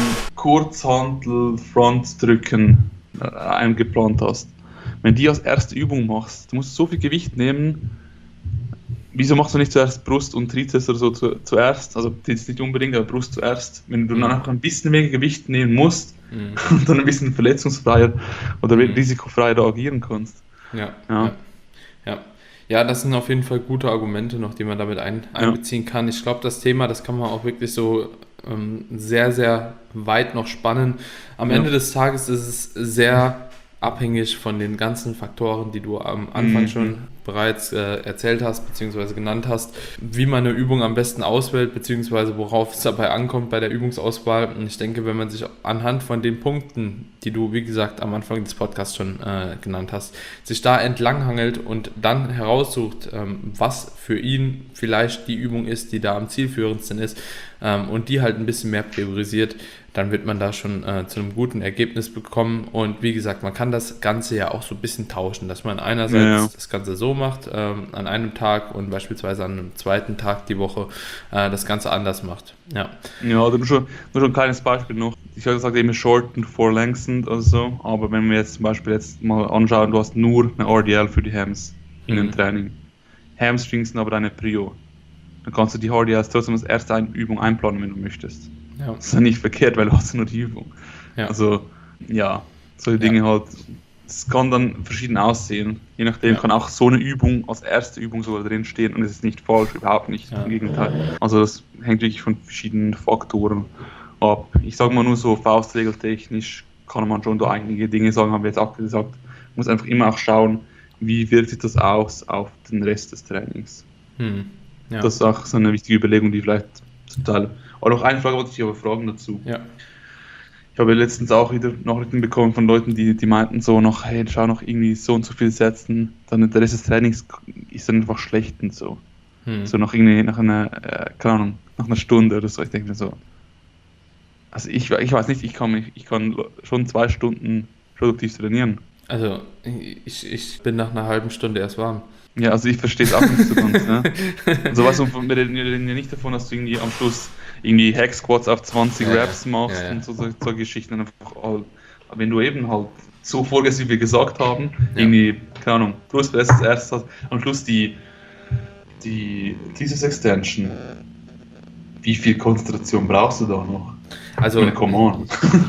Kurzhantel-Front-Drücken äh, eingeplant hast, wenn die als erste Übung machst, du musst so viel Gewicht nehmen, wieso machst du nicht zuerst Brust und Trizeps oder so zu, zuerst? Also jetzt nicht unbedingt, aber Brust zuerst. Wenn du dann Mhm. einfach ein bisschen weniger Gewicht nehmen musst Hm. und dann ein bisschen verletzungsfreier oder Mhm. risikofreier agieren kannst. Ja, Ja. ja. Ja. Ja, das sind auf jeden Fall gute Argumente noch, die man damit ein, einbeziehen kann. Ich glaube, das Thema, das kann man auch wirklich so ähm, sehr, sehr weit noch spannen. Am Ja. Ende des Tages ist es sehr abhängig von den ganzen Faktoren, die du am Anfang Mhm. schon bereits äh, erzählt hast, beziehungsweise genannt hast, wie man eine Übung am besten auswählt, beziehungsweise worauf es dabei ankommt bei der Übungsauswahl. Und ich denke, wenn man sich anhand von den Punkten, die du, wie gesagt, am Anfang des Podcasts schon äh, genannt hast, sich da entlanghangelt und dann heraussucht, ähm, was für ihn vielleicht die Übung ist, die da am zielführendsten ist, ähm, und die halt ein bisschen mehr priorisiert, dann wird man da schon äh, zu einem guten Ergebnis bekommen. Und wie gesagt, man kann das Ganze ja auch so ein bisschen tauschen, dass man einerseits Ja, ja. das Ganze so macht, ähm, an einem Tag und beispielsweise an einem zweiten Tag die Woche äh, das Ganze anders macht. Ja, Ja, oder nur schon, nur schon ein kleines Beispiel noch. Ich habe gesagt, eben shortened vor lengthened oder so, aber wenn wir jetzt zum Beispiel jetzt mal anschauen, du hast nur eine R D L für die Hams in Mhm. dem Training. Hamstrings sind aber deine Prio. Dann kannst du die R D Ls trotzdem als erste Ein- Übung einplanen, wenn du möchtest. ja, Das ist ja nicht verkehrt, weil du hast nur die Übung. ja. Also, ja, solche Dinge halt es kann dann verschieden aussehen. Je nachdem ja. kann auch so eine Übung als erste Übung sogar drin stehen und es ist nicht falsch, überhaupt nicht, ja. im Gegenteil. Also das hängt wirklich von verschiedenen Faktoren ab. Ich sage mal nur so faustregeltechnisch kann man schon da einige Dinge sagen, haben wir jetzt auch gesagt. Man muss einfach immer auch schauen, wie wirkt sich das aus auf den Rest des Trainings. Hm. Ja. Das ist auch so eine wichtige Überlegung, die vielleicht zum Teil... Aber noch eine Frage wollte ich aber fragen dazu. Ja. Ich habe letztens auch wieder Nachrichten bekommen von Leuten, die, die meinten so noch, hey, schau noch irgendwie so und so viel setzen, dann der Rest des Trainings ist dann einfach schlecht und so. Hm. So noch irgendwie nach einer, äh, keine Ahnung, nach einer Stunde oder so. Ich denke mir so, also ich, ich weiß nicht, ich kann, mich, ich kann schon zwei Stunden produktiv trainieren. Also ich, ich bin nach einer halben Stunde erst warm. Ja, also ich verstehe es auch nicht so ganz. Ne? Also weißt du, wir reden ja nicht davon, dass du irgendwie am Schluss irgendwie Hack-Squats auf zwanzig ja, Reps machst ja, ja. und so, so, so Geschichten. Einfach halt, wenn du eben halt so vorgehst, wie wir gesagt haben, ja. irgendwie, keine Ahnung, Brust Press als erstes hast, am Schluss die, die Thesis Extension. Wie viel Konzentration brauchst du da noch? Also, ich meine, come on.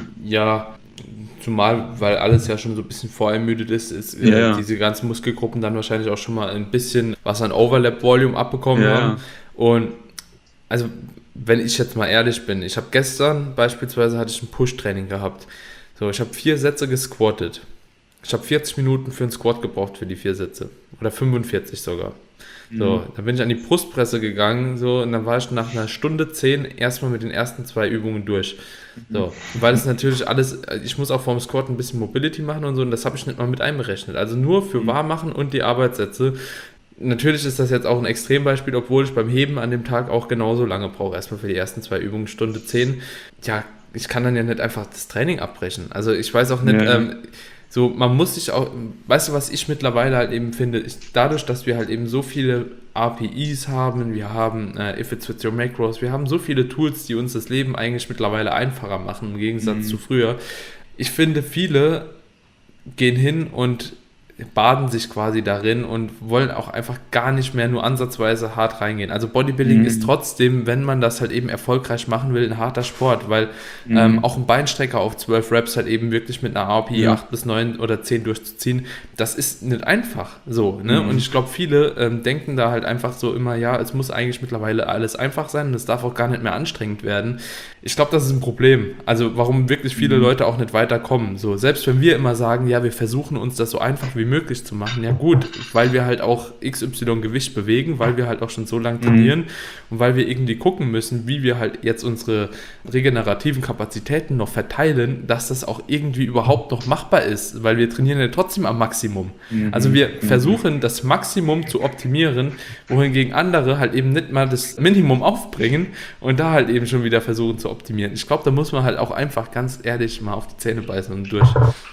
Ja, zumal, weil alles ja schon so ein bisschen vorermüdet ist, ist ja, ja. diese ganzen Muskelgruppen dann wahrscheinlich auch schon mal ein bisschen was an Overlap-Volume abbekommen ja. haben. Und also, wenn ich jetzt mal ehrlich bin, ich habe gestern beispielsweise hatte ich ein Push-Training gehabt. So, ich habe vier Sätze gesquattet. Ich habe vierzig Minuten für einen Squat gebraucht für die vier Sätze. Oder fünfundvierzig sogar. So, mhm. dann bin ich an die Brustpresse gegangen, so, und dann war ich nach einer Stunde zehn erstmal mit den ersten zwei Übungen durch. So, weil es natürlich alles, ich muss auch vorm Squat ein bisschen Mobility machen und so, und das habe ich nicht mal mit einberechnet. Also nur für Warmmachen und die Arbeitssätze. Natürlich ist das jetzt auch ein Extrembeispiel, obwohl ich beim Heben an dem Tag auch genauso lange brauche. Erstmal für die ersten zwei Übungen, Stunde zehn. Ja, ich kann dann ja nicht einfach das Training abbrechen. Also ich weiß auch nicht, ja. ähm, so, man muss sich auch, weißt du, was ich mittlerweile halt eben finde, ist dadurch, dass wir halt eben so viele R P Is haben, wir haben äh, If It's With Your Macros, wir haben so viele Tools, die uns das Leben eigentlich mittlerweile einfacher machen, im Gegensatz mhm. zu früher. Ich finde, viele gehen hin und baden sich quasi darin und wollen auch einfach gar nicht mehr nur ansatzweise hart reingehen. Also Bodybuilding mhm. ist trotzdem, wenn man das halt eben erfolgreich machen will, ein harter Sport, weil mhm. ähm, auch ein Beinstrecker auf zwölf Reps halt eben wirklich mit einer R P ja. acht bis neun oder zehn durchzuziehen, das ist nicht einfach so. Ne? Mhm. Und ich glaube, viele ähm, denken da halt einfach so immer, ja, es muss eigentlich mittlerweile alles einfach sein und es darf auch gar nicht mehr anstrengend werden. Ich glaube, das ist ein Problem. Also warum wirklich viele mhm. Leute auch nicht weiterkommen. So, selbst wenn wir immer sagen, ja, wir versuchen uns das so einfach wie möglich zu machen, ja gut, weil wir halt auch X Y Gewicht bewegen, weil wir halt auch schon so lange trainieren mhm. und weil wir irgendwie gucken müssen, wie wir halt jetzt unsere regenerativen Kapazitäten noch verteilen, dass das auch irgendwie überhaupt noch machbar ist, weil wir trainieren ja trotzdem am Maximum. Mhm. Also wir mhm. versuchen, das Maximum zu optimieren, wohingegen andere halt eben nicht mal das Minimum aufbringen und da halt eben schon wieder versuchen zu optimieren. Ich glaube, da muss man halt auch einfach ganz ehrlich mal auf die Zähne beißen und durch.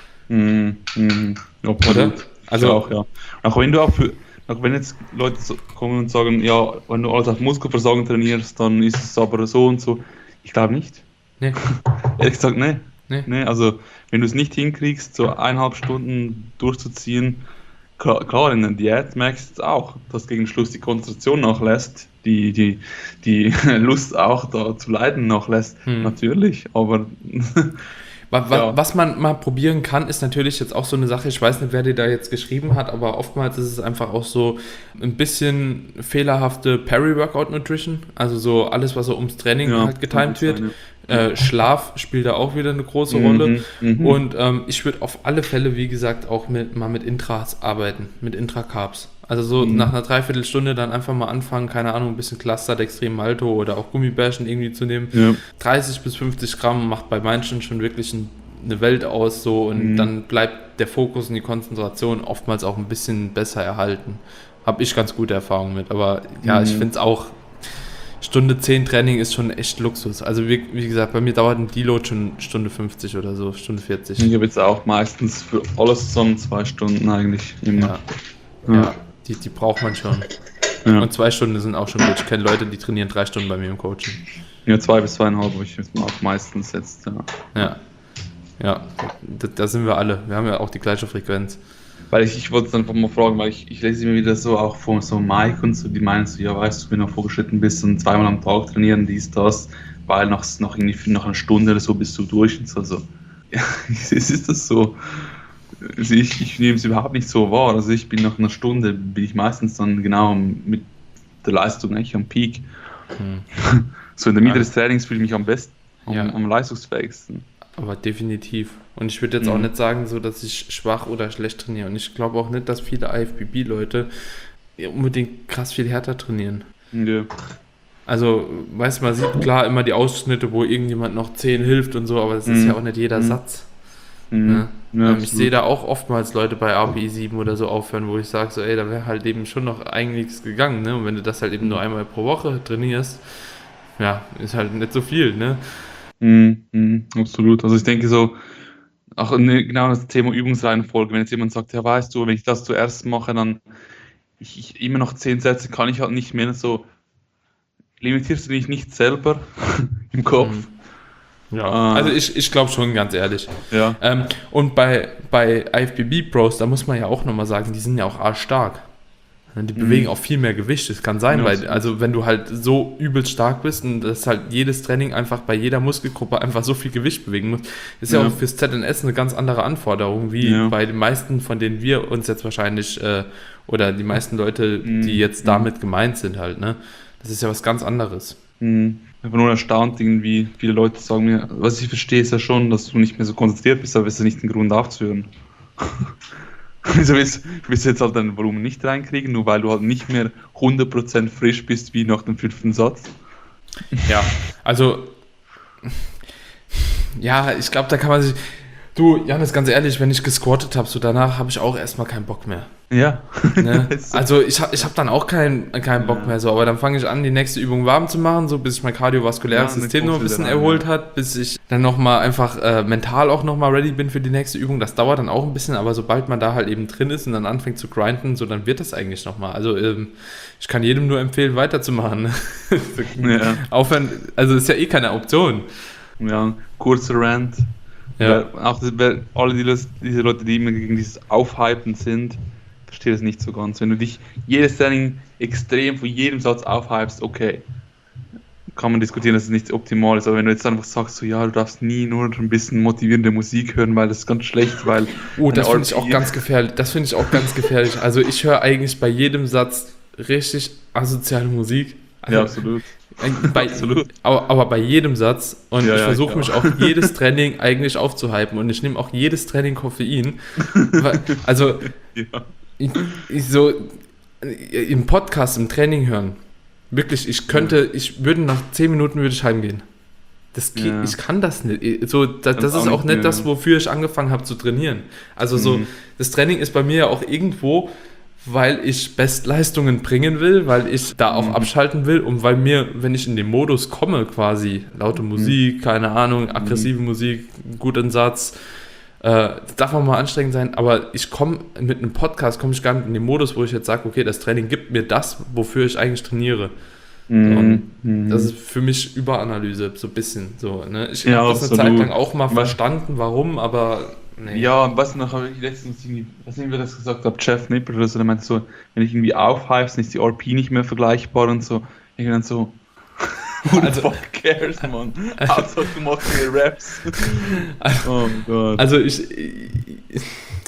Mhm. Mhm. Oder? Also auch, ja. Auch wenn du auch für, auch wenn jetzt Leute so kommen und sagen, ja, wenn du alles auf Muskelversagen trainierst, dann ist es aber so und so. Ich glaube nicht. Nee. Ehrlich gesagt, nee. Nee. nee. Also wenn du es nicht hinkriegst, so eineinhalb Stunden durchzuziehen, klar, klar in der Diät merkst du es auch, dass gegen Schluss die Konzentration nachlässt, die, die, die Lust auch da zu leiden nachlässt. Hm. Natürlich, aber Was, ja. was man mal probieren kann, ist natürlich jetzt auch so eine Sache, ich weiß nicht, wer dir da jetzt geschrieben hat, aber oftmals ist es einfach auch so ein bisschen fehlerhafte Peri-Workout-Nutrition, also so alles, was so ums Training ja, halt getimt wird. Sein, ja. äh, Schlaf spielt da auch wieder eine große mhm, Rolle mhm. und ähm, ich würde auf alle Fälle, wie gesagt, auch mit, mal mit Intras arbeiten, mit Intracarbs. Also so mhm. nach einer Dreiviertelstunde dann einfach mal anfangen, keine Ahnung, ein bisschen Cluster, Dextrin, Malto oder auch Gummibärchen irgendwie zu nehmen. Ja. dreißig bis fünfzig Gramm macht bei manchen schon wirklich ein, eine Welt aus so und mhm. dann bleibt der Fokus und die Konzentration oftmals auch ein bisschen besser erhalten. Habe ich ganz gute Erfahrungen mit, aber ja, mhm. ich finde es auch, Stunde zehn Training ist schon echt Luxus. Also wie, wie gesagt, bei mir dauert ein Deload schon Stunde fünfzig oder so, Stunde vierzig. Ich habe jetzt auch meistens für alles zusammen zwei Stunden eigentlich immer. Ja, ja. ja. Die, die braucht man schon. Ja. Und zwei Stunden sind auch schon gut. Ich kenne Leute, die trainieren drei Stunden bei mir im Coaching. Ja, zwei bis zweieinhalb, wo ich auch meistens jetzt. Ja, ja, ja da, da sind wir alle. Wir haben ja auch die gleiche Frequenz. Weil ich, ich wollte es einfach mal fragen, weil ich, ich lese immer wieder so auch von so Mike und so, die meinen so, ja weißt du, wenn du vorgeschritten bist und zweimal am Tag trainieren, dies, das, weil nach, nach, irgendwie, nach einer Stunde oder so bist du durch und so. so. Ja, ist das so? also ich, ich nehme es überhaupt nicht so wahr. Also ich bin nach einer Stunde, bin ich meistens dann genau mit der Leistung eigentlich am Peak. Hm. So in der Mitte des Trainings fühle ich mich am besten, am, ja. am leistungsfähigsten. Aber definitiv. Und ich würde jetzt mhm. auch nicht sagen, so, dass ich schwach oder schlecht trainiere. Und ich glaube auch nicht, dass viele I F B B-Leute unbedingt krass viel härter trainieren. Ja. Also, weißt du, man sieht klar immer die Ausschnitte, wo irgendjemand noch zehn hilft und so, aber das ist mhm. ja auch nicht jeder mhm. Satz. Mhm. Ne? Ja, ähm, ich sehe da auch oftmals Leute bei R P E sieben oder so aufhören, wo ich sage, so, ey, da wäre halt eben schon noch einiges gegangen, ne? Und wenn du das halt eben nur einmal pro Woche trainierst, ja, ist halt nicht so viel, ne? Mhm, mhm, absolut. Also ich denke so, auch eine, genau das Thema Übungsreihenfolge, wenn jetzt jemand sagt, ja weißt du, wenn ich das zuerst mache, dann ich, ich immer noch zehn Sätze kann ich halt nicht mehr, so limitierst du dich nicht selber im Kopf. Ja, ah. also ich, ich glaube schon, ganz ehrlich. Ja. Ähm, und bei, bei I F B B Pros, da muss man ja auch nochmal sagen, die sind ja auch arschstark. Die bewegen mhm. auch viel mehr Gewicht, das kann sein, ja, weil, also wenn du halt so übelst stark bist und dass halt jedes Training einfach bei jeder Muskelgruppe einfach so viel Gewicht bewegen muss, ist ja, ja auch fürs Z N S eine ganz andere Anforderung, wie ja. bei den meisten, von denen wir uns jetzt wahrscheinlich, äh, oder die meisten Leute, mhm. die jetzt damit gemeint sind halt, ne? Das ist ja was ganz anderes. Mhm. Ich bin nur erstaunt, irgendwie, viele Leute sagen mir, was ich verstehe, ist ja schon, dass du nicht mehr so konzentriert bist, aber es ist nicht ein Grund aufzuhören. Wieso willst, willst du jetzt halt dein Volumen nicht reinkriegen, nur weil du halt nicht mehr hundert Prozent frisch bist wie nach dem fünften Satz? Ja, also, ja, ich glaube, da kann man sich, du, Janis, ganz ehrlich, wenn ich gesquattet habe, so danach habe ich auch erstmal keinen Bock mehr. Ja. Ne? Also ich habe ich hab dann auch keinen keinen Bock ja. mehr, so, aber dann fange ich an, die nächste Übung warm zu machen, so bis ich mein kardiovaskuläres ja, System noch ein bisschen erholt ja. hat, bis ich dann nochmal einfach äh, mental auch nochmal ready bin für die nächste Übung. Das dauert dann auch ein bisschen, aber sobald man da halt eben drin ist und dann anfängt zu grinden, so, dann wird das eigentlich nochmal. Also ähm, ich kann jedem nur empfehlen, weiterzumachen. ja. Aufhören, also ist ja eh keine Option. Ja, kurzer Rant. Ja. Weil auch das, weil alle die, diese Leute, die immer gegen dieses Aufhypen sind, verstehe das nicht so ganz. Wenn du dich jedes Training extrem von jedem Satz aufhypst, okay, kann man diskutieren, dass es nicht optimal ist, aber wenn du jetzt einfach sagst, so ja, du darfst nie nur ein bisschen motivierende Musik hören, weil das ist ganz schlecht, weil... Oh, das finde ich auch ganz gefährlich, das finde ich auch ganz gefährlich. Also ich höre eigentlich bei jedem Satz richtig asoziale Musik. Also, ja, absolut. Bei, absolut. Aber, aber bei jedem Satz und ja, ich versuche ja, mich auf jedes Training eigentlich aufzuhypen und ich nehme auch jedes Training Koffein. Weil, also ja. ich, ich so im Podcast, im Training hören, wirklich, ich könnte, ich würde nach zehn Minuten würde ich heimgehen. Das geht, ja. Ich kann das nicht. So, das, das ist auch nicht das, wofür ich angefangen habe zu trainieren. Also so, mhm. das Training ist bei mir ja auch irgendwo, weil ich Bestleistungen bringen will, weil ich da auch mhm. abschalten will und weil mir, wenn ich in den Modus komme quasi, laute Musik, mhm. keine Ahnung, aggressive mhm. Musik, guten Satz, äh, das darf auch mal anstrengend sein, aber ich komme mit einem Podcast, komme ich gar nicht in den Modus, wo ich jetzt sage, okay, das Training gibt mir das, wofür ich eigentlich trainiere. Mhm. Und mhm. das ist für mich Überanalyse, so ein bisschen. So, ne? Ich ja, habe das eine Zeit lang auch mal verstanden, warum, aber... Nee. Ja, weißt du noch, habe ich letztens irgendwie, was nicht, wer das gesagt hat, Jeff Nippel oder so, der meinte so, wenn ich irgendwie aufhypst, dann ist die R P nicht mehr vergleichbar und so. Ich dann so, who the fuck cares, man? Hauptsache du machst mir Raps. Oh Gott. Also ich, ich,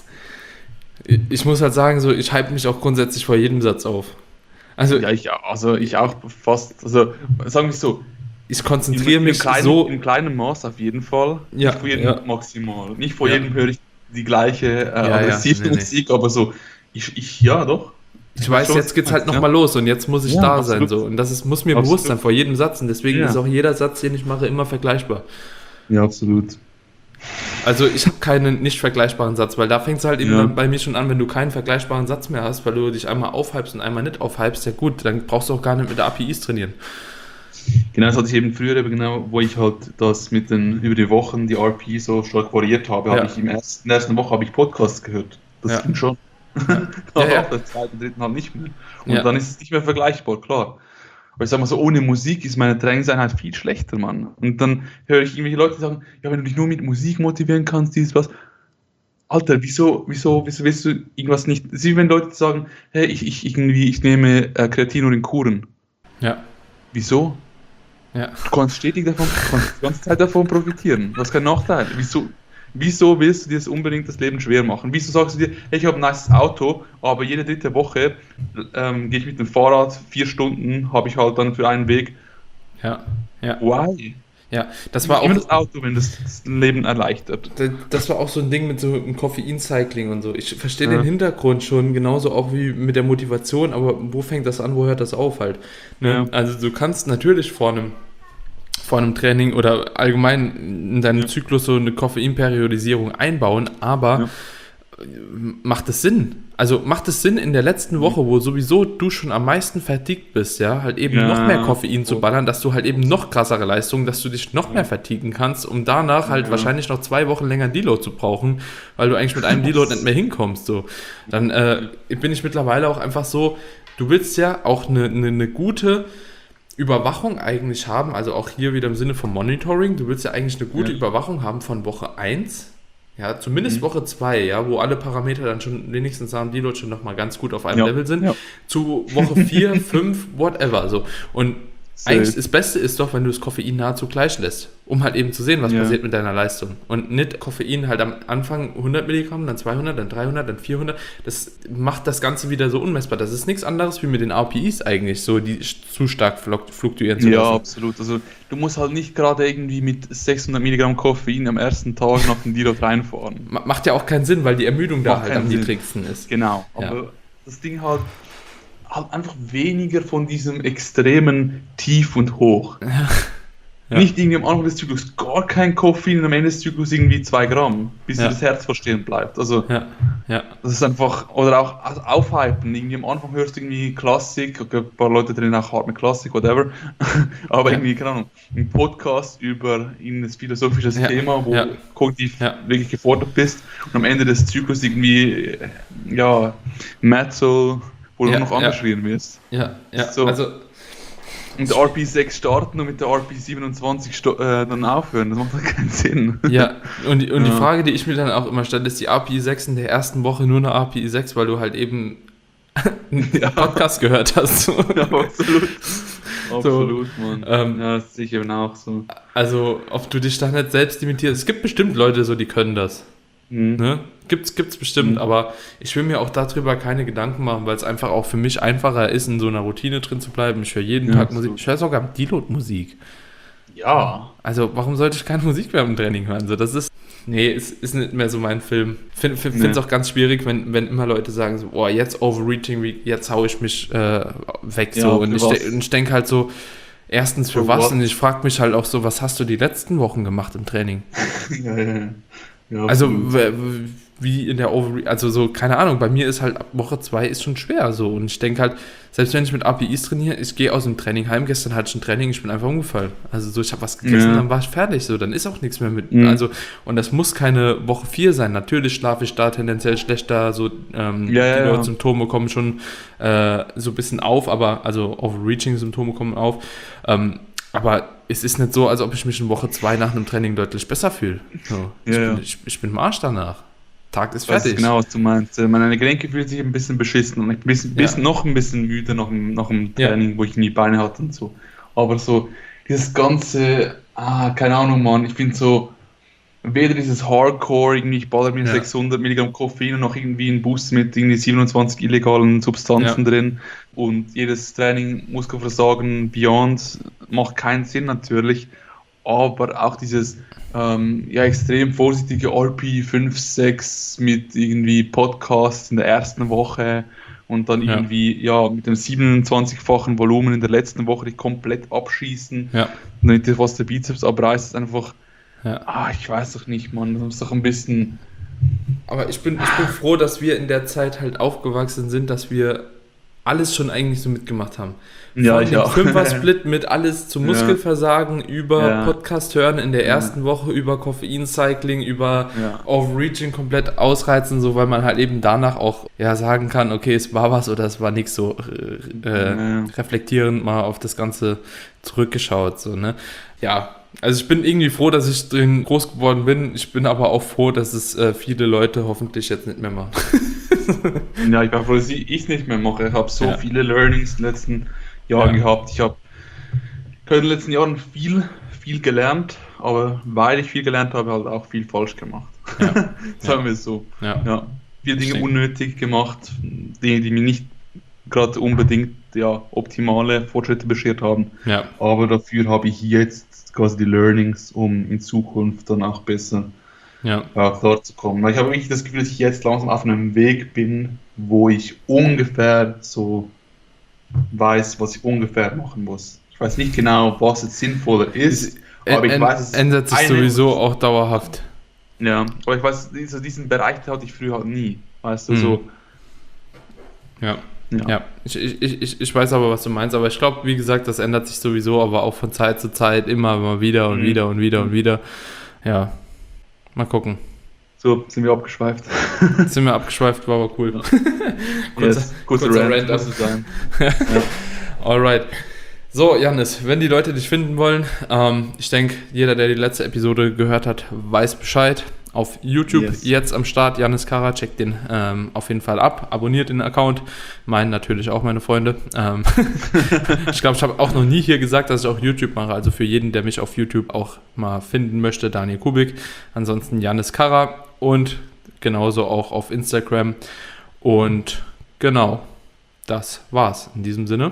ich muss halt sagen, so, ich hype mich auch grundsätzlich vor jedem Satz auf. Also, ja, ich, also ich auch fast, also sagen wir so, ich konzentriere mich kleinen, so... In kleinem Maß auf jeden Fall, ja, nicht vor jedem ja. maximal. Nicht vor ja. jedem höre ich die gleiche äh, ja, aggressive ja, nee, Musik, nee. aber so, ich, ich ja doch. Ich, ich weiß, jetzt geht's halt nochmal ja. los und jetzt muss ich ja, da absolut. sein. So. Und das ist, muss mir absolut. bewusst sein vor jedem Satz und deswegen ja. ist auch jeder Satz, den ich mache, immer vergleichbar. Ja, absolut. Also ich habe keinen nicht vergleichbaren Satz, weil da fängt es halt eben ja. dann bei mir schon an, wenn du keinen vergleichbaren Satz mehr hast, weil du dich einmal aufhypst und einmal nicht aufhypst, ja gut, dann brauchst du auch gar nicht mit der A P Is trainieren. Genau, das hatte ich eben früher, eben genau, wo ich halt das mit den, über die Wochen die R P so stark variiert habe, ja. habe ich im ersten, in der ersten Woche habe ich Podcasts gehört. Das ja. ging schon. Ja. Aber ja, auf der zweiten, dritten halt nicht mehr. Und ja. dann ist es nicht mehr vergleichbar, klar. Aber ich sag mal so, ohne Musik ist meine Trainingseinheit viel schlechter, Mann. Und dann höre ich irgendwelche Leute sagen, ja, wenn du dich nur mit Musik motivieren kannst, dieses was. Alter, wieso, wieso, wieso willst du irgendwas nicht? Es ist wie wenn Leute sagen, hey, ich, ich, irgendwie, ich nehme äh, Kreatin nur in Kuren. Ja. Wieso? Ja. Du kannst stetig davon, du kannst die ganze Zeit davon profitieren. Du hast keinen Nachteil. Wieso, wieso willst du dir das unbedingt das Leben schwer machen? Wieso sagst du dir, hey, ich habe ein nices Auto, aber jede dritte Woche ähm, gehe ich mit dem Fahrrad, vier Stunden habe ich halt dann für einen Weg. Ja, ja. Why? Ja, das war auch immer das Auto, wenn das das Leben erleichtert. das war auch so ein Ding mit so einem Koffeincycling und so. Ich verstehe Ja. den Hintergrund schon, genauso auch wie mit der Motivation, aber wo fängt das an, wo hört das auf halt? Ne? Ja. Also du kannst natürlich vor einem, vor einem Training oder allgemein in deinem Ja. Zyklus so eine Koffeinperiodisierung einbauen, aber Ja. macht es Sinn? Also macht es Sinn in der letzten Woche, wo sowieso du schon am meisten fatigued bist, ja, halt eben Ja. noch mehr Koffein zu Oh. ballern, dass du halt eben noch krassere Leistungen, dass du dich noch mehr fatiguen kannst, um danach halt Ja. wahrscheinlich noch zwei Wochen länger Deload zu brauchen, weil du eigentlich mit einem Deload nicht mehr hinkommst, so. Dann äh, bin ich mittlerweile auch einfach so, du willst ja auch eine, eine, eine gute Überwachung eigentlich haben, also auch hier wieder im Sinne von Monitoring, du willst ja eigentlich eine gute Ja. Überwachung haben von Woche eins, ja, zumindest Mhm. Woche zwei, ja, wo alle Parameter dann schon wenigstens am Deload schon nochmal ganz gut auf einem Ja. Level sind, Ja. zu Woche vier, fünf, whatever, so. Und Safe. eigentlich das Beste ist doch, wenn du das Koffein nahezu gleich lässt, um halt eben zu sehen, was Ja. passiert mit deiner Leistung. Und nicht Koffein halt am Anfang hundert Milligramm, dann zweihundert, dann dreihundert, dann vierhundert. Das macht das Ganze wieder so unmessbar. Das ist nichts anderes wie mit den R P Is eigentlich, so die zu stark fluk- fluktuieren zu Ja, lassen. absolut. Also du musst halt nicht gerade irgendwie mit sechshundert Milligramm Koffein am ersten Tag nach dem Deload reinfahren. Ma- Macht ja auch keinen Sinn, weil die Ermüdung da Macht halt keinen am Sinn. niedrigsten ist. Genau. Ja. Aber das Ding halt, halt einfach weniger von diesem extremen Tief und Hoch. Ja. Nicht irgendwie am Anfang des Zyklus gar kein Koffein und am Ende des Zyklus irgendwie zwei Gramm, bis Ja. dir das Herz verstehen bleibt. Also Ja, ja. das ist einfach, oder auch also aufhypen, irgendwie am Anfang hörst du irgendwie Klassik, okay, ein paar Leute drin auch hart mit Klassik, whatever, aber Ja. irgendwie, keine Ahnung, ein Podcast über ein philosophisches Ja. Thema, wo Ja. du kognitiv Ja. wirklich gefordert bist und am Ende des Zyklus irgendwie, äh, ja, Metal, wo du Ja, noch ja. angeschrien wirst. Ja, ja. So. Also, Und R P sechs starten und mit der R P siebenundzwanzig sto- äh, dann aufhören, das macht halt keinen Sinn. ja, und, die- und die Ja. Frage, die ich mir dann auch immer stelle, ist die R P I sechs in der ersten Woche nur eine R P I sechs, weil du halt eben einen Ja. Podcast gehört hast. Ja, absolut. Absolut, Mann. ähm, ja, das sehe ich eben auch so. Also, ob du dich da nicht selbst limitierst. Es gibt bestimmt Leute so, die können das. Mhm. Ne? Gibt's, gibt's bestimmt, Mhm. aber ich will mir auch darüber keine Gedanken machen, weil es einfach auch für mich einfacher ist, in so einer Routine drin zu bleiben. Ich höre jeden Ja, Tag absolut. Musik. Ich höre sogar Deload-Musik. Ja. Also, warum sollte ich keine Musik mehr im Training hören? So, das ist, nee, ist, ist nicht mehr so mein Film. Find, find, Nee. Finde es auch ganz schwierig, wenn, wenn immer Leute sagen, so, oh, jetzt Overreaching, wie- jetzt hau ich mich äh, weg. Ja, so. für Und ich, was? de- und ich denke halt so, erstens für For was? what? Und ich frage mich halt auch so, was hast du die letzten Wochen gemacht im Training? ja, ja, ja. Ja, Also, absolut. w- w- wie in der Overreach, also so, keine Ahnung, bei mir ist halt ab Woche zwei ist schon schwer so. Und ich denke halt, selbst wenn ich mit A P Is trainiere, ich gehe aus dem Training heim, gestern hatte ich ein Training, ich bin einfach umgefallen. Also so, ich habe was gegessen, Ja. dann war ich fertig, so, dann ist auch nichts mehr mit. Mhm. Also, und das muss keine Woche vier sein. Natürlich schlafe ich da tendenziell schlechter, so, ähm, Ja, ja, die ja. Symptome kommen schon äh, so ein bisschen auf, aber, also Overreaching-Symptome kommen auf. Ähm, aber es ist nicht so, als ob ich mich in Woche zwei nach einem Training deutlich besser fühle. So, ich, Ja, bin, ja. ich, ich bin im Arsch danach. Tag ist Ich weiß fertig. genau, was du meinst. Äh, Meine Gelenke fühlen sich ein bisschen beschissen und ich bin ein bisschen, Ja. bisschen, noch ein bisschen müde nach dem, nach dem Ja. Training, wo ich nie Beine hatte und so. Aber so dieses ganze, ah, keine Ahnung, Mann, ich finde so, weder dieses Hardcore, irgendwie ich baller mir Ja. sechshundert Milligramm Koffein und noch irgendwie einen Bus mit irgendwie siebenundzwanzig illegalen Substanzen Ja. drin und jedes Training, Muskelversagen, Beyond, macht keinen Sinn natürlich, aber auch dieses ähm, ja, extrem vorsichtige R P fünf, sechs mit irgendwie Podcasts in der ersten Woche und dann Ja. irgendwie ja mit dem siebenundzwanzigfachen Volumen in der letzten Woche dich komplett abschießen, Ja, damit dir was der Bizeps abreißt, ist einfach, ja. ah, ich weiß doch nicht, Mann, das ist doch ein bisschen, Aber ich bin, ich bin froh, dass wir in der Zeit halt aufgewachsen sind, dass wir alles schon eigentlich so mitgemacht haben. Ja, Von ich dem auch. Fünfer-Split mit alles zum Ja. Muskelversagen, über Ja. Podcast hören in der Ja. ersten Woche, über Koffeincycling, über Ja. Overreaching komplett ausreizen, so weil man halt eben danach auch ja sagen kann, okay, es war was oder es war nichts, so äh, äh, Ja. reflektierend mal auf das Ganze zurückgeschaut. So, ne? Ja, also ich bin irgendwie froh, dass ich drin groß geworden bin. Ich bin aber auch froh, dass es äh, viele Leute hoffentlich jetzt nicht mehr machen. ja, ich war froh, dass ich es nicht mehr mache. Ich habe so Ja. viele Learnings in den letzten Jahren Ja. gehabt. Ich habe in den letzten Jahren viel, viel gelernt, aber weil ich viel gelernt habe, halt auch viel falsch gemacht. Ja. Sagen wir es so. Ja. Ja. Viele Dinge Stimmt. unnötig gemacht, Dinge, die mir nicht gerade unbedingt ja, optimale Fortschritte beschert haben. Ja. Aber dafür habe ich jetzt quasi die Learnings, um in Zukunft dann auch besser Ja. ja, klarzukommen. Weil ich habe wirklich das Gefühl, dass ich jetzt langsam auf einem Weg bin, wo ich ungefähr so weiß, was ich ungefähr machen muss. Ich weiß nicht genau, was jetzt sinnvoller ist, aber ich Ä- weiß, es ist ändert sich eine- sowieso auch dauerhaft. Ja, aber ich weiß, so diesen Bereich hatte ich früher halt nie. Weißt du, Mhm. so. Ja. Ja. Ja, ich, ich, ich, ich weiß aber, was du meinst, aber ich glaube, wie gesagt, das ändert sich sowieso, aber auch von Zeit zu Zeit immer mal wieder und Mhm. wieder und wieder und wieder. Ja, mal gucken. So sind wir abgeschweift. Jetzt sind wir abgeschweift, war aber cool. kurzer Yes, kurzer kurzer Rant, Rant muss es sein. Ja. Alright. So, Jannis, wenn die Leute dich finden wollen, ähm, ich denke, jeder, der die letzte Episode gehört hat, weiß Bescheid. Auf YouTube Yes. jetzt am Start, Jannis Kara, checkt den ähm, auf jeden Fall ab, abonniert den Account, meinen natürlich auch meine Freunde. Ähm, ich glaube, ich habe auch noch nie hier gesagt, dass ich auch YouTube mache, also für jeden, der mich auf YouTube auch mal finden möchte, Daniel Kubik, ansonsten Jannis Kara und genauso auch auf Instagram und genau, das war's in diesem Sinne.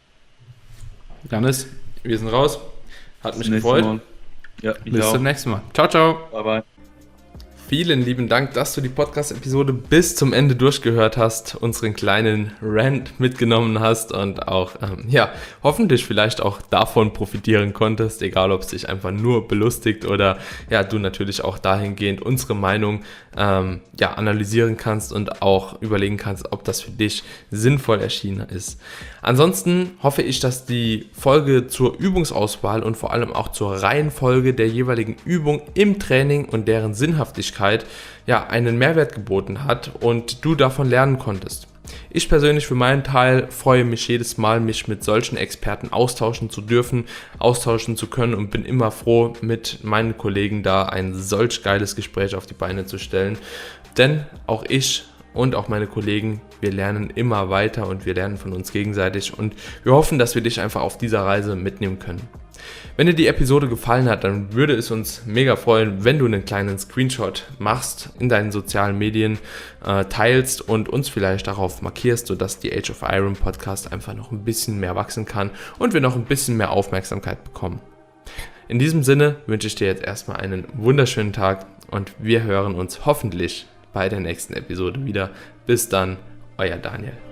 Jannis, wir sind raus, hat mich Bis zum nächsten gefreut, Mal. Ja, ich bis auch. zum nächsten Mal. Ciao, ciao. Bye bye. Vielen lieben Dank, dass du die Podcast-Episode bis zum Ende durchgehört hast, unseren kleinen Rant mitgenommen hast und auch, ähm, ja, hoffentlich vielleicht auch davon profitieren konntest, egal ob es dich einfach nur belustigt oder, ja, du natürlich auch dahingehend unsere Meinung, ähm, ja, analysieren kannst und auch überlegen kannst, ob das für dich sinnvoll erschienen ist. Ansonsten hoffe ich, dass die Folge zur Übungsauswahl und vor allem auch zur Reihenfolge der jeweiligen Übung im Training und deren Sinnhaftigkeit ja, einen Mehrwert geboten hat und du davon lernen konntest. Ich persönlich für meinen Teil freue mich jedes Mal, mich mit solchen Experten austauschen zu dürfen, austauschen zu können und bin immer froh, mit meinen Kollegen da ein solch geiles Gespräch auf die Beine zu stellen. Denn auch ich und auch meine Kollegen, wir lernen immer weiter und wir lernen von uns gegenseitig und wir hoffen, dass wir dich einfach auf dieser Reise mitnehmen können. Wenn dir die Episode gefallen hat, dann würde es uns mega freuen, wenn du einen kleinen Screenshot machst, in deinen sozialen Medien äh, teilst und uns vielleicht darauf markierst, sodass die Age of Iron Podcast einfach noch ein bisschen mehr wachsen kann und wir noch ein bisschen mehr Aufmerksamkeit bekommen. In diesem Sinne wünsche ich dir jetzt erstmal einen wunderschönen Tag und wir hören uns hoffentlich bei der nächsten Episode wieder. Bis dann, euer Daniel.